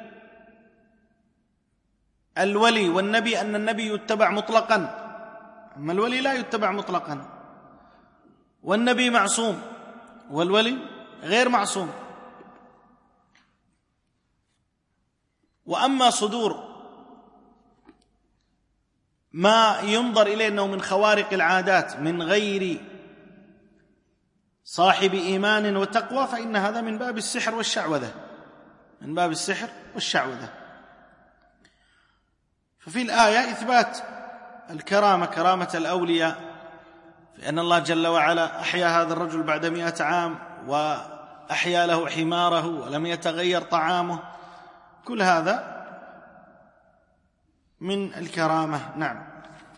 الولي والنبي أن النبي يتبع مطلقا، أما الولي لا يتبع مطلقا، والنبي معصوم والولي غير معصوم. وأما صدور ما ينظر إليه أنه من خوارق العادات من غير صاحب إيمان وتقوى، فإن هذا من باب السحر والشعوذة، من باب السحر والشعوذة. ففي الآية إثبات الكرامة، كرامة الأولياء، فإن الله جل وعلا أحيا هذا الرجل بعد 100 عام، وأحيا له حماره ولم يتغير طعامه، كل هذا من الكرامة. نعم.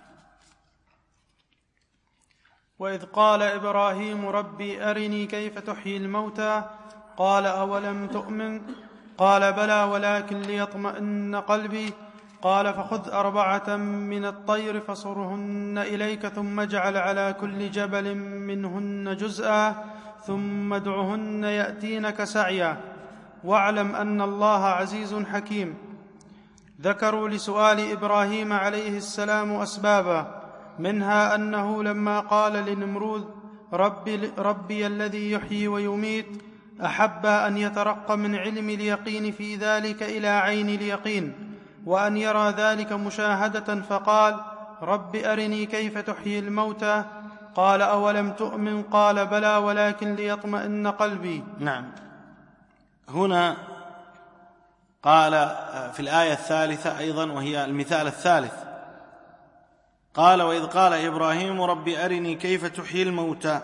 وإذ قال إبراهيم ربي أرني كيف تحيي الموتى قال أولم تؤمن قال بلى ولكن ليطمئن قلبي قال فخذ 4 من الطير فصرهن إليك ثم اجعل على كل جبل منهن جزءا ثم ادعهن يأتينك سعيا واعلم أن الله عزيز حكيم. ذكروا لسؤال إبراهيم عليه السلام أسبابا، منها أنه لما قال لنمرود ربي الذي يحيي ويميت أحب أن يترقى من علم اليقين في ذلك إلى عين اليقين، وأن يرى ذلك مشاهدة، فقال رب أرني كيف تحيي الموتى قال أولم تؤمن قال بلى ولكن ليطمئن قلبي. نعم. هنا قال في الآية الثالثة أيضا، وهي المثال الثالث، قال وإذ قال إبراهيم رب أرني كيف تحيي الموتى،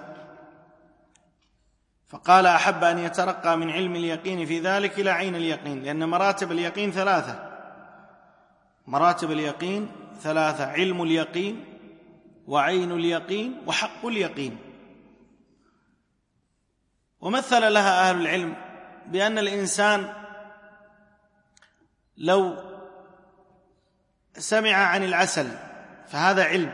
فقال أحب أن يترقى من علم اليقين في ذلك إلى عين اليقين، لأن مراتب اليقين 3، مراتب اليقين 3، علم اليقين وعين اليقين وحق اليقين. ومثل لها أهل العلم بأن الإنسان لو سمع عن العسل فهذا علم،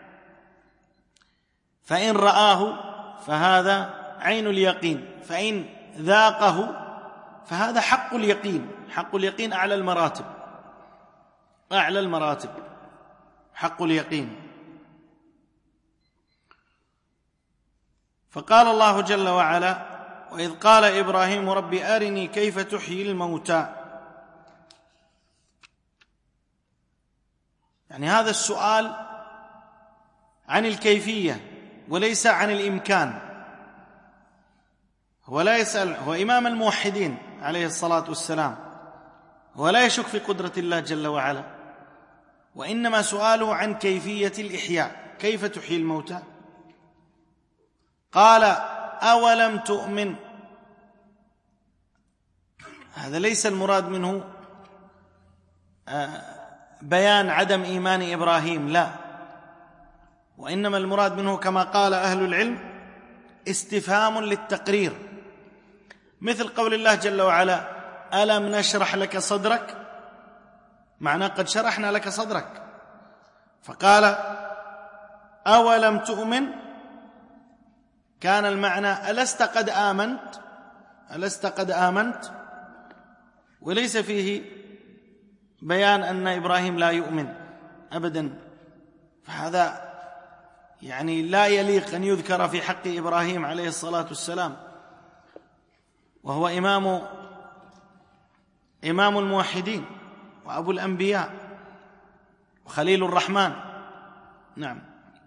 فإن رآه فهذا عين اليقين، فإن ذاقه فهذا حق اليقين. حق اليقين أعلى المراتب، أعلى المراتب حق اليقين. فقال الله جل وعلا وإذ قال إبراهيم رب أرني كيف تحيي الموتى، يعني هذا السؤال عن الكيفية وليس عن الإمكان. هو لا يسأل، هو إمام الموحدين عليه الصلاة والسلام، هو لا يشك في قدرة الله جل وعلا، وإنما سؤاله عن كيفية الإحياء، كيف تحيي الموتى. قال أولم تؤمن، هذا ليس المراد منه بيان عدم إيمان إبراهيم، لا، وإنما المراد منه كما قال أهل العلم استفهام للتقرير، مثل قول الله جل وعلا ألم نشرح لك صدرك، معناه قد شرحنا لك صدرك. فقال أولم تؤمن، كان المعنى ألست قد آمنت، ألست قد آمنت، وليس فيه بيان أن إبراهيم لا يؤمن أبدا. فهذا يعني لا يليق أن يذكر في حق إبراهيم عليه الصلاة والسلام، وهو إمام الموحدين وأبو الأنبياء وخليل الرحمن. نعم.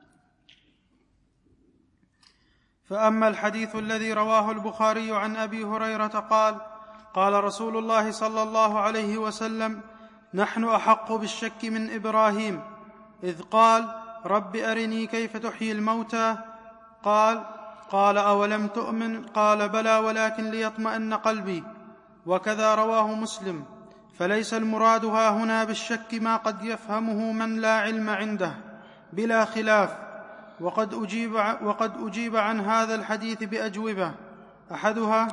فأما الحديث الذي رواه البخاري عن أبي هريرة قال قال رسول الله صلى الله عليه وسلم نحن أحق بالشك من إبراهيم إذ قال رب أرني كيف تحيي الموتى قال أولم تؤمن قال بلى ولكن ليطمئن قلبي. وكذا رواه مسلم. فليس المراد ها هنا بالشك ما قد يفهمه من لا علم عنده بلا خلاف. وقد أجيب عن هذا الحديث بأجوبة، أحدها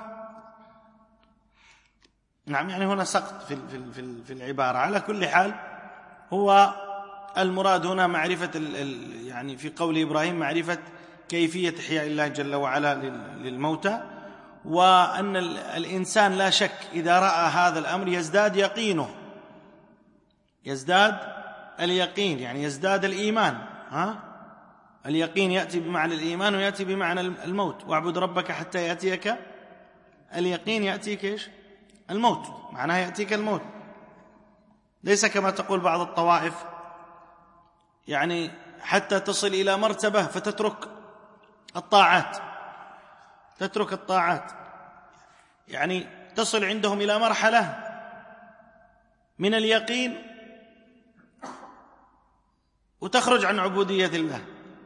نعم، يعني هنا سقط في العبارة. على كل حال هو المراد هنا معرفة يعني في قول إبراهيم معرفة كيفية إحياء الله جل وعلا للموتى، وأن الإنسان لا شك إذا رأى هذا الأمر يزداد يقينه، يزداد اليقين، يعني يزداد الإيمان. اليقين يأتي بمعنى الإيمان ويأتي بمعنى الموت. واعبد ربك حتى يأتيك اليقين، يأتيك إيش؟ الموت، معناها يأتيك الموت. ليس كما تقول بعض الطوائف، يعني حتى تصل إلى مرتبة فتترك الطاعات، تترك الطاعات، يعني تصل عندهم إلى مرحلة من اليقين وتخرج عن عبودية الله.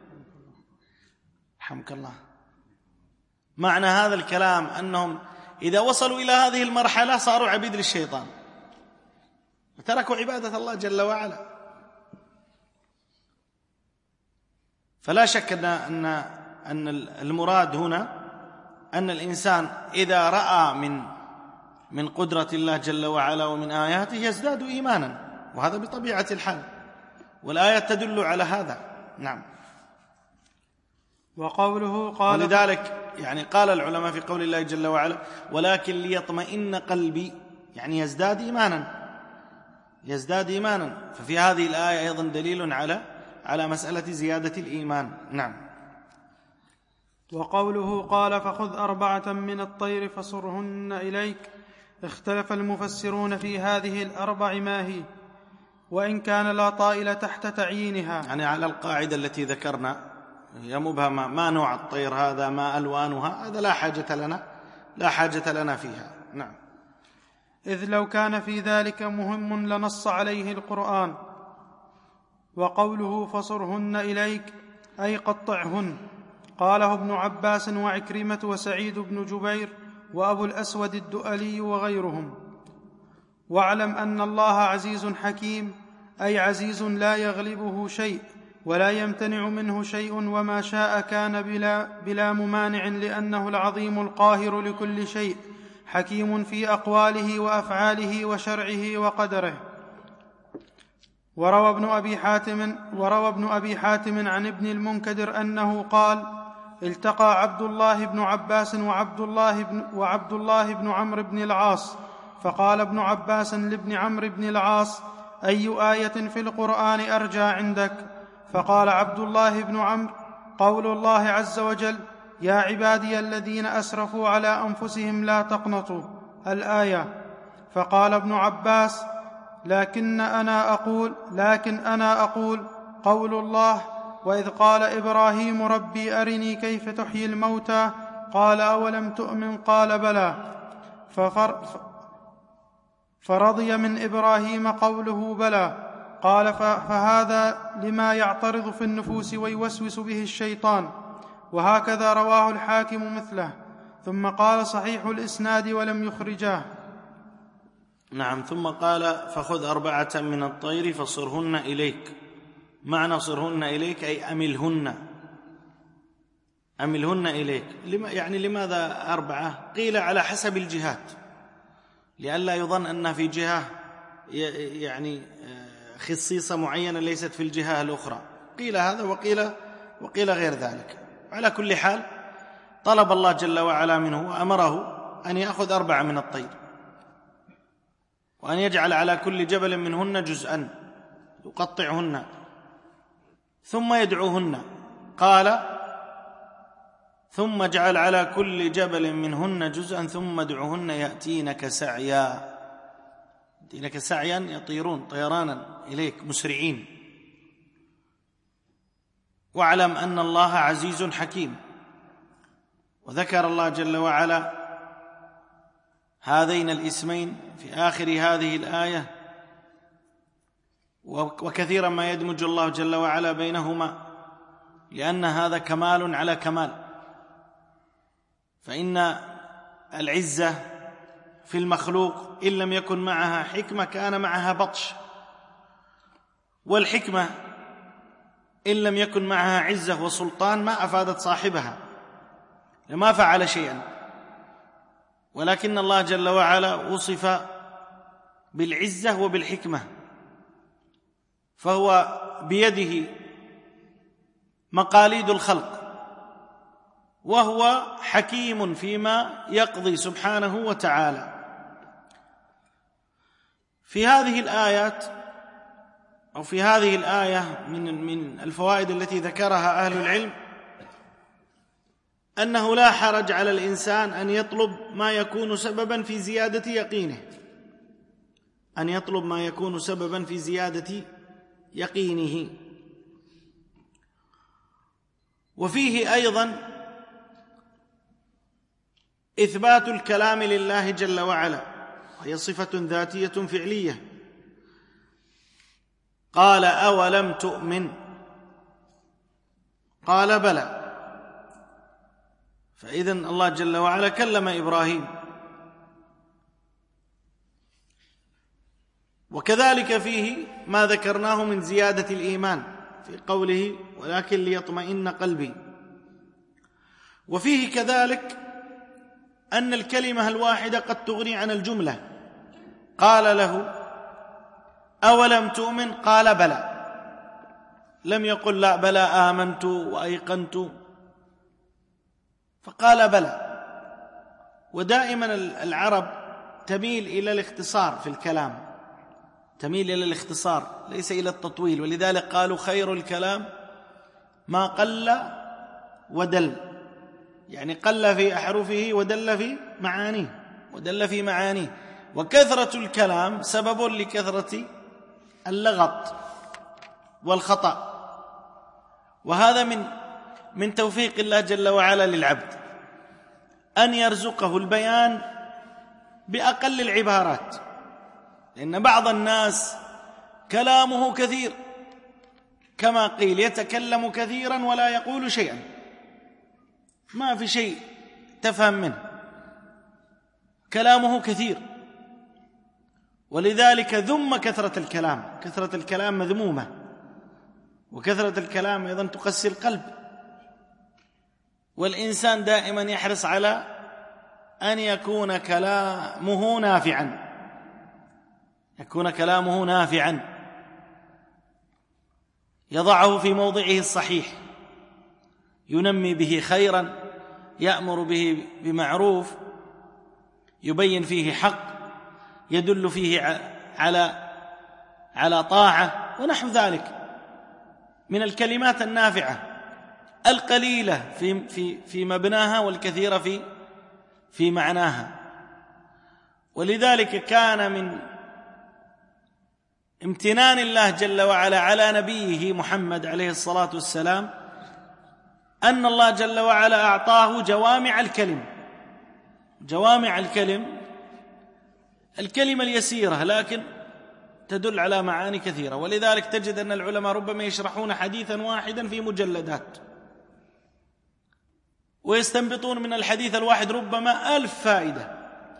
رحمك الله. معنى هذا الكلام أنهم إذا وصلوا إلى هذه المرحلة صاروا عبيد للشيطان وتركوا عبادة الله جل وعلا. فلا شك أن المراد هنا أن الإنسان إذا رأى من قدرة الله جل وعلا ومن آياته يزداد إيمانا، وهذا بطبيعة الحال، والآيات تدل على هذا. نعم. وقوله قال، ولذلك يعني قال العلماء في قول الله جل وعلا ولكن ليطمئن قلبي، يعني يزداد إيمانا، يزداد إيمانا. ففي هذه الآية أيضا دليل على مسألة زيادة الإيمان. نعم. وقوله قال فخذ 4 من الطير فصرهن إليك، اختلف المفسرون في هذه ال4 ما هي، وإن كان لا طائل تحت تعيينها، يعني على القاعدة التي ذكرنا هي مبهمة، ما نوع الطير هذا، ما ألوانها، هذا لا حاجة لنا فيها. نعم. إذ لو كان في ذلك مهم لنص عليه القرآن. وقوله فصرهن إليك أي قطعهن، قاله ابن عباس وعكرمة وسعيد بن جبير وأبو الأسود الدؤلي وغيرهم. واعلم أن الله عزيز حكيم، أي عزيز لا يغلبه شيء ولا يمتنع منه شيء، وما شاء كان بلا ممانع، لأنه العظيم القاهر لكل شيء، حكيم في أقواله وأفعاله وشرعه وقدره. وروى ابن أبي حاتم عن ابن المنكدر أنه قال التقى عبد الله بن عباس وعبد الله بن عمرو بن العاص، فقال ابن عباس لابن عمرو بن العاص أي آية في القرآن أرجى عندك؟ فقال عبد الله بن عمرو قول الله عز وجل يا عبادي الذين أسرفوا على أنفسهم لا تقنطوا، الآية. فقال ابن عباس لكن أنا أقول قول الله وإذ قال إبراهيم ربي أرني كيف تحيي الموتى قال أولم تؤمن قال بلى، فرضي من إبراهيم قوله بلى، قال فهذا لما يعترض في النفوس ويوسوس به الشيطان. وهكذا رواه الحاكم مثله. ثم قال صحيح الإسناد ولم يخرجاه. نعم. ثم قال فخذ 4 من الطير فصرهن إليك. معنى صرهن إليك أي أملهن إليك. يعني لماذا 4؟ قيل على حسب الجهات، لئلا يظن أن في جهة يعني خصيصة معينة ليست في الجهة الأخرى. قيل هذا وقيل غير ذلك. على كل حال طلب الله جل وعلا منه وأمره أن يأخذ 4 من الطير، وأن يجعل على كل جبل منهن جزءا يقطعهن ثم يدعوهن. قال ثم اجعل على كل جبل منهن جزءا ثم ادعوهن يأتينك سعيا. يأتينك سعيا يطيرون طيرانا إليك مسرعين. واعلم أن الله عزيز حكيم. وذكر الله جل وعلا هذين الاسمين في آخر هذه الآية، وكثيرا ما يدمج الله جل وعلا بينهما، لأن هذا كمال على كمال. فإن العزة في المخلوق إن لم يكن معها حكمة كان معها بطش، والحكمة إن لم يكن معها عزة وسلطان ما أفادت صاحبها، لما فعل شيئا. ولكن الله جل وعلا وصف بالعزة وبالحكمة، فهو بيده مقاليد الخلق، وهو حكيم فيما يقضي سبحانه وتعالى. في هذه الآيات أو في هذه الآية من الفوائد التي ذكرها أهل العلم أنه لا حرج على الإنسان أن يطلب ما يكون سببا في زيادة يقينه، أن يطلب ما يكون سببا في زيادة يقينه. وفيه أيضا إثبات الكلام لله جل وعلا، وهي صفة ذاتية فعلية. قال أولم تؤمن؟ قال بلى. فإذن الله جل وعلا كلم إبراهيم. وكذلك فيه ما ذكرناه من زيادة الإيمان في قوله ولكن ليطمئن قلبي. وفيه كذلك أن الكلمة الواحدة قد تغني عن الجملة. قال له أولم تؤمن؟ قال بلى، لم يقل لا بلى آمنت وأيقنت، فقال بلى. ودائما العرب تميل إلى الاختصار في الكلام، تميل إلى الاختصار ليس إلى التطويل، ولذلك قالوا خير الكلام ما قل ودل، يعني قل في أحرفه ودل في معانيه. وكثرة الكلام سبب لكثرة اللغط والخطأ، وهذا من توفيق الله جل وعلا للعبد أن يرزقه البيان بأقل العبارات، لأن بعض الناس كلامه كثير، كما قيل يتكلم كثيرا ولا يقول شيئا، ما في شيء تفهم منه، كلامه كثير. ولذلك ذم كثرة الكلام، كثرة الكلام مذمومة، وكثرة الكلام أيضا تقسي القلب. والإنسان دائما يحرص على أن يكون كلامه نافعا، يكون كلامه نافعا، يضعه في موضعه الصحيح، ينمي به خيرا، يأمر به بمعروف، يبين فيه حق، يدل فيه على طاعة ونحو ذلك من الكلمات النافعة القليلة في مبناها والكثيرة في معناها. ولذلك كان من امتنان الله جل وعلا على نبيه محمد عليه الصلاة والسلام أن الله جل وعلا أعطاه جوامع الكلم. جوامع الكلمة اليسيرة لكن تدل على معاني كثيرة. ولذلك تجد أن العلماء ربما يشرحون حديثا واحدا في مجلدات، ويستنبطون من الحديث الواحد ربما 1000 فائدة.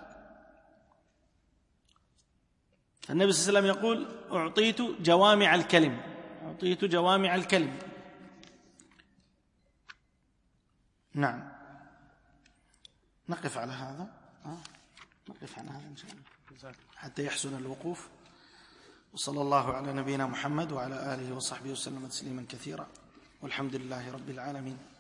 النبي صلى الله عليه وسلم يقول أعطيت جوامع الكلم، أعطيت جوامع الكلم. نعم، نقف على هذا، نقف على هذا إن شاء الله حتى يحسن الوقوف. وصلى الله على نبينا محمد وعلى آله وصحبه وسلم تسليما كثيرا، والحمد لله رب العالمين.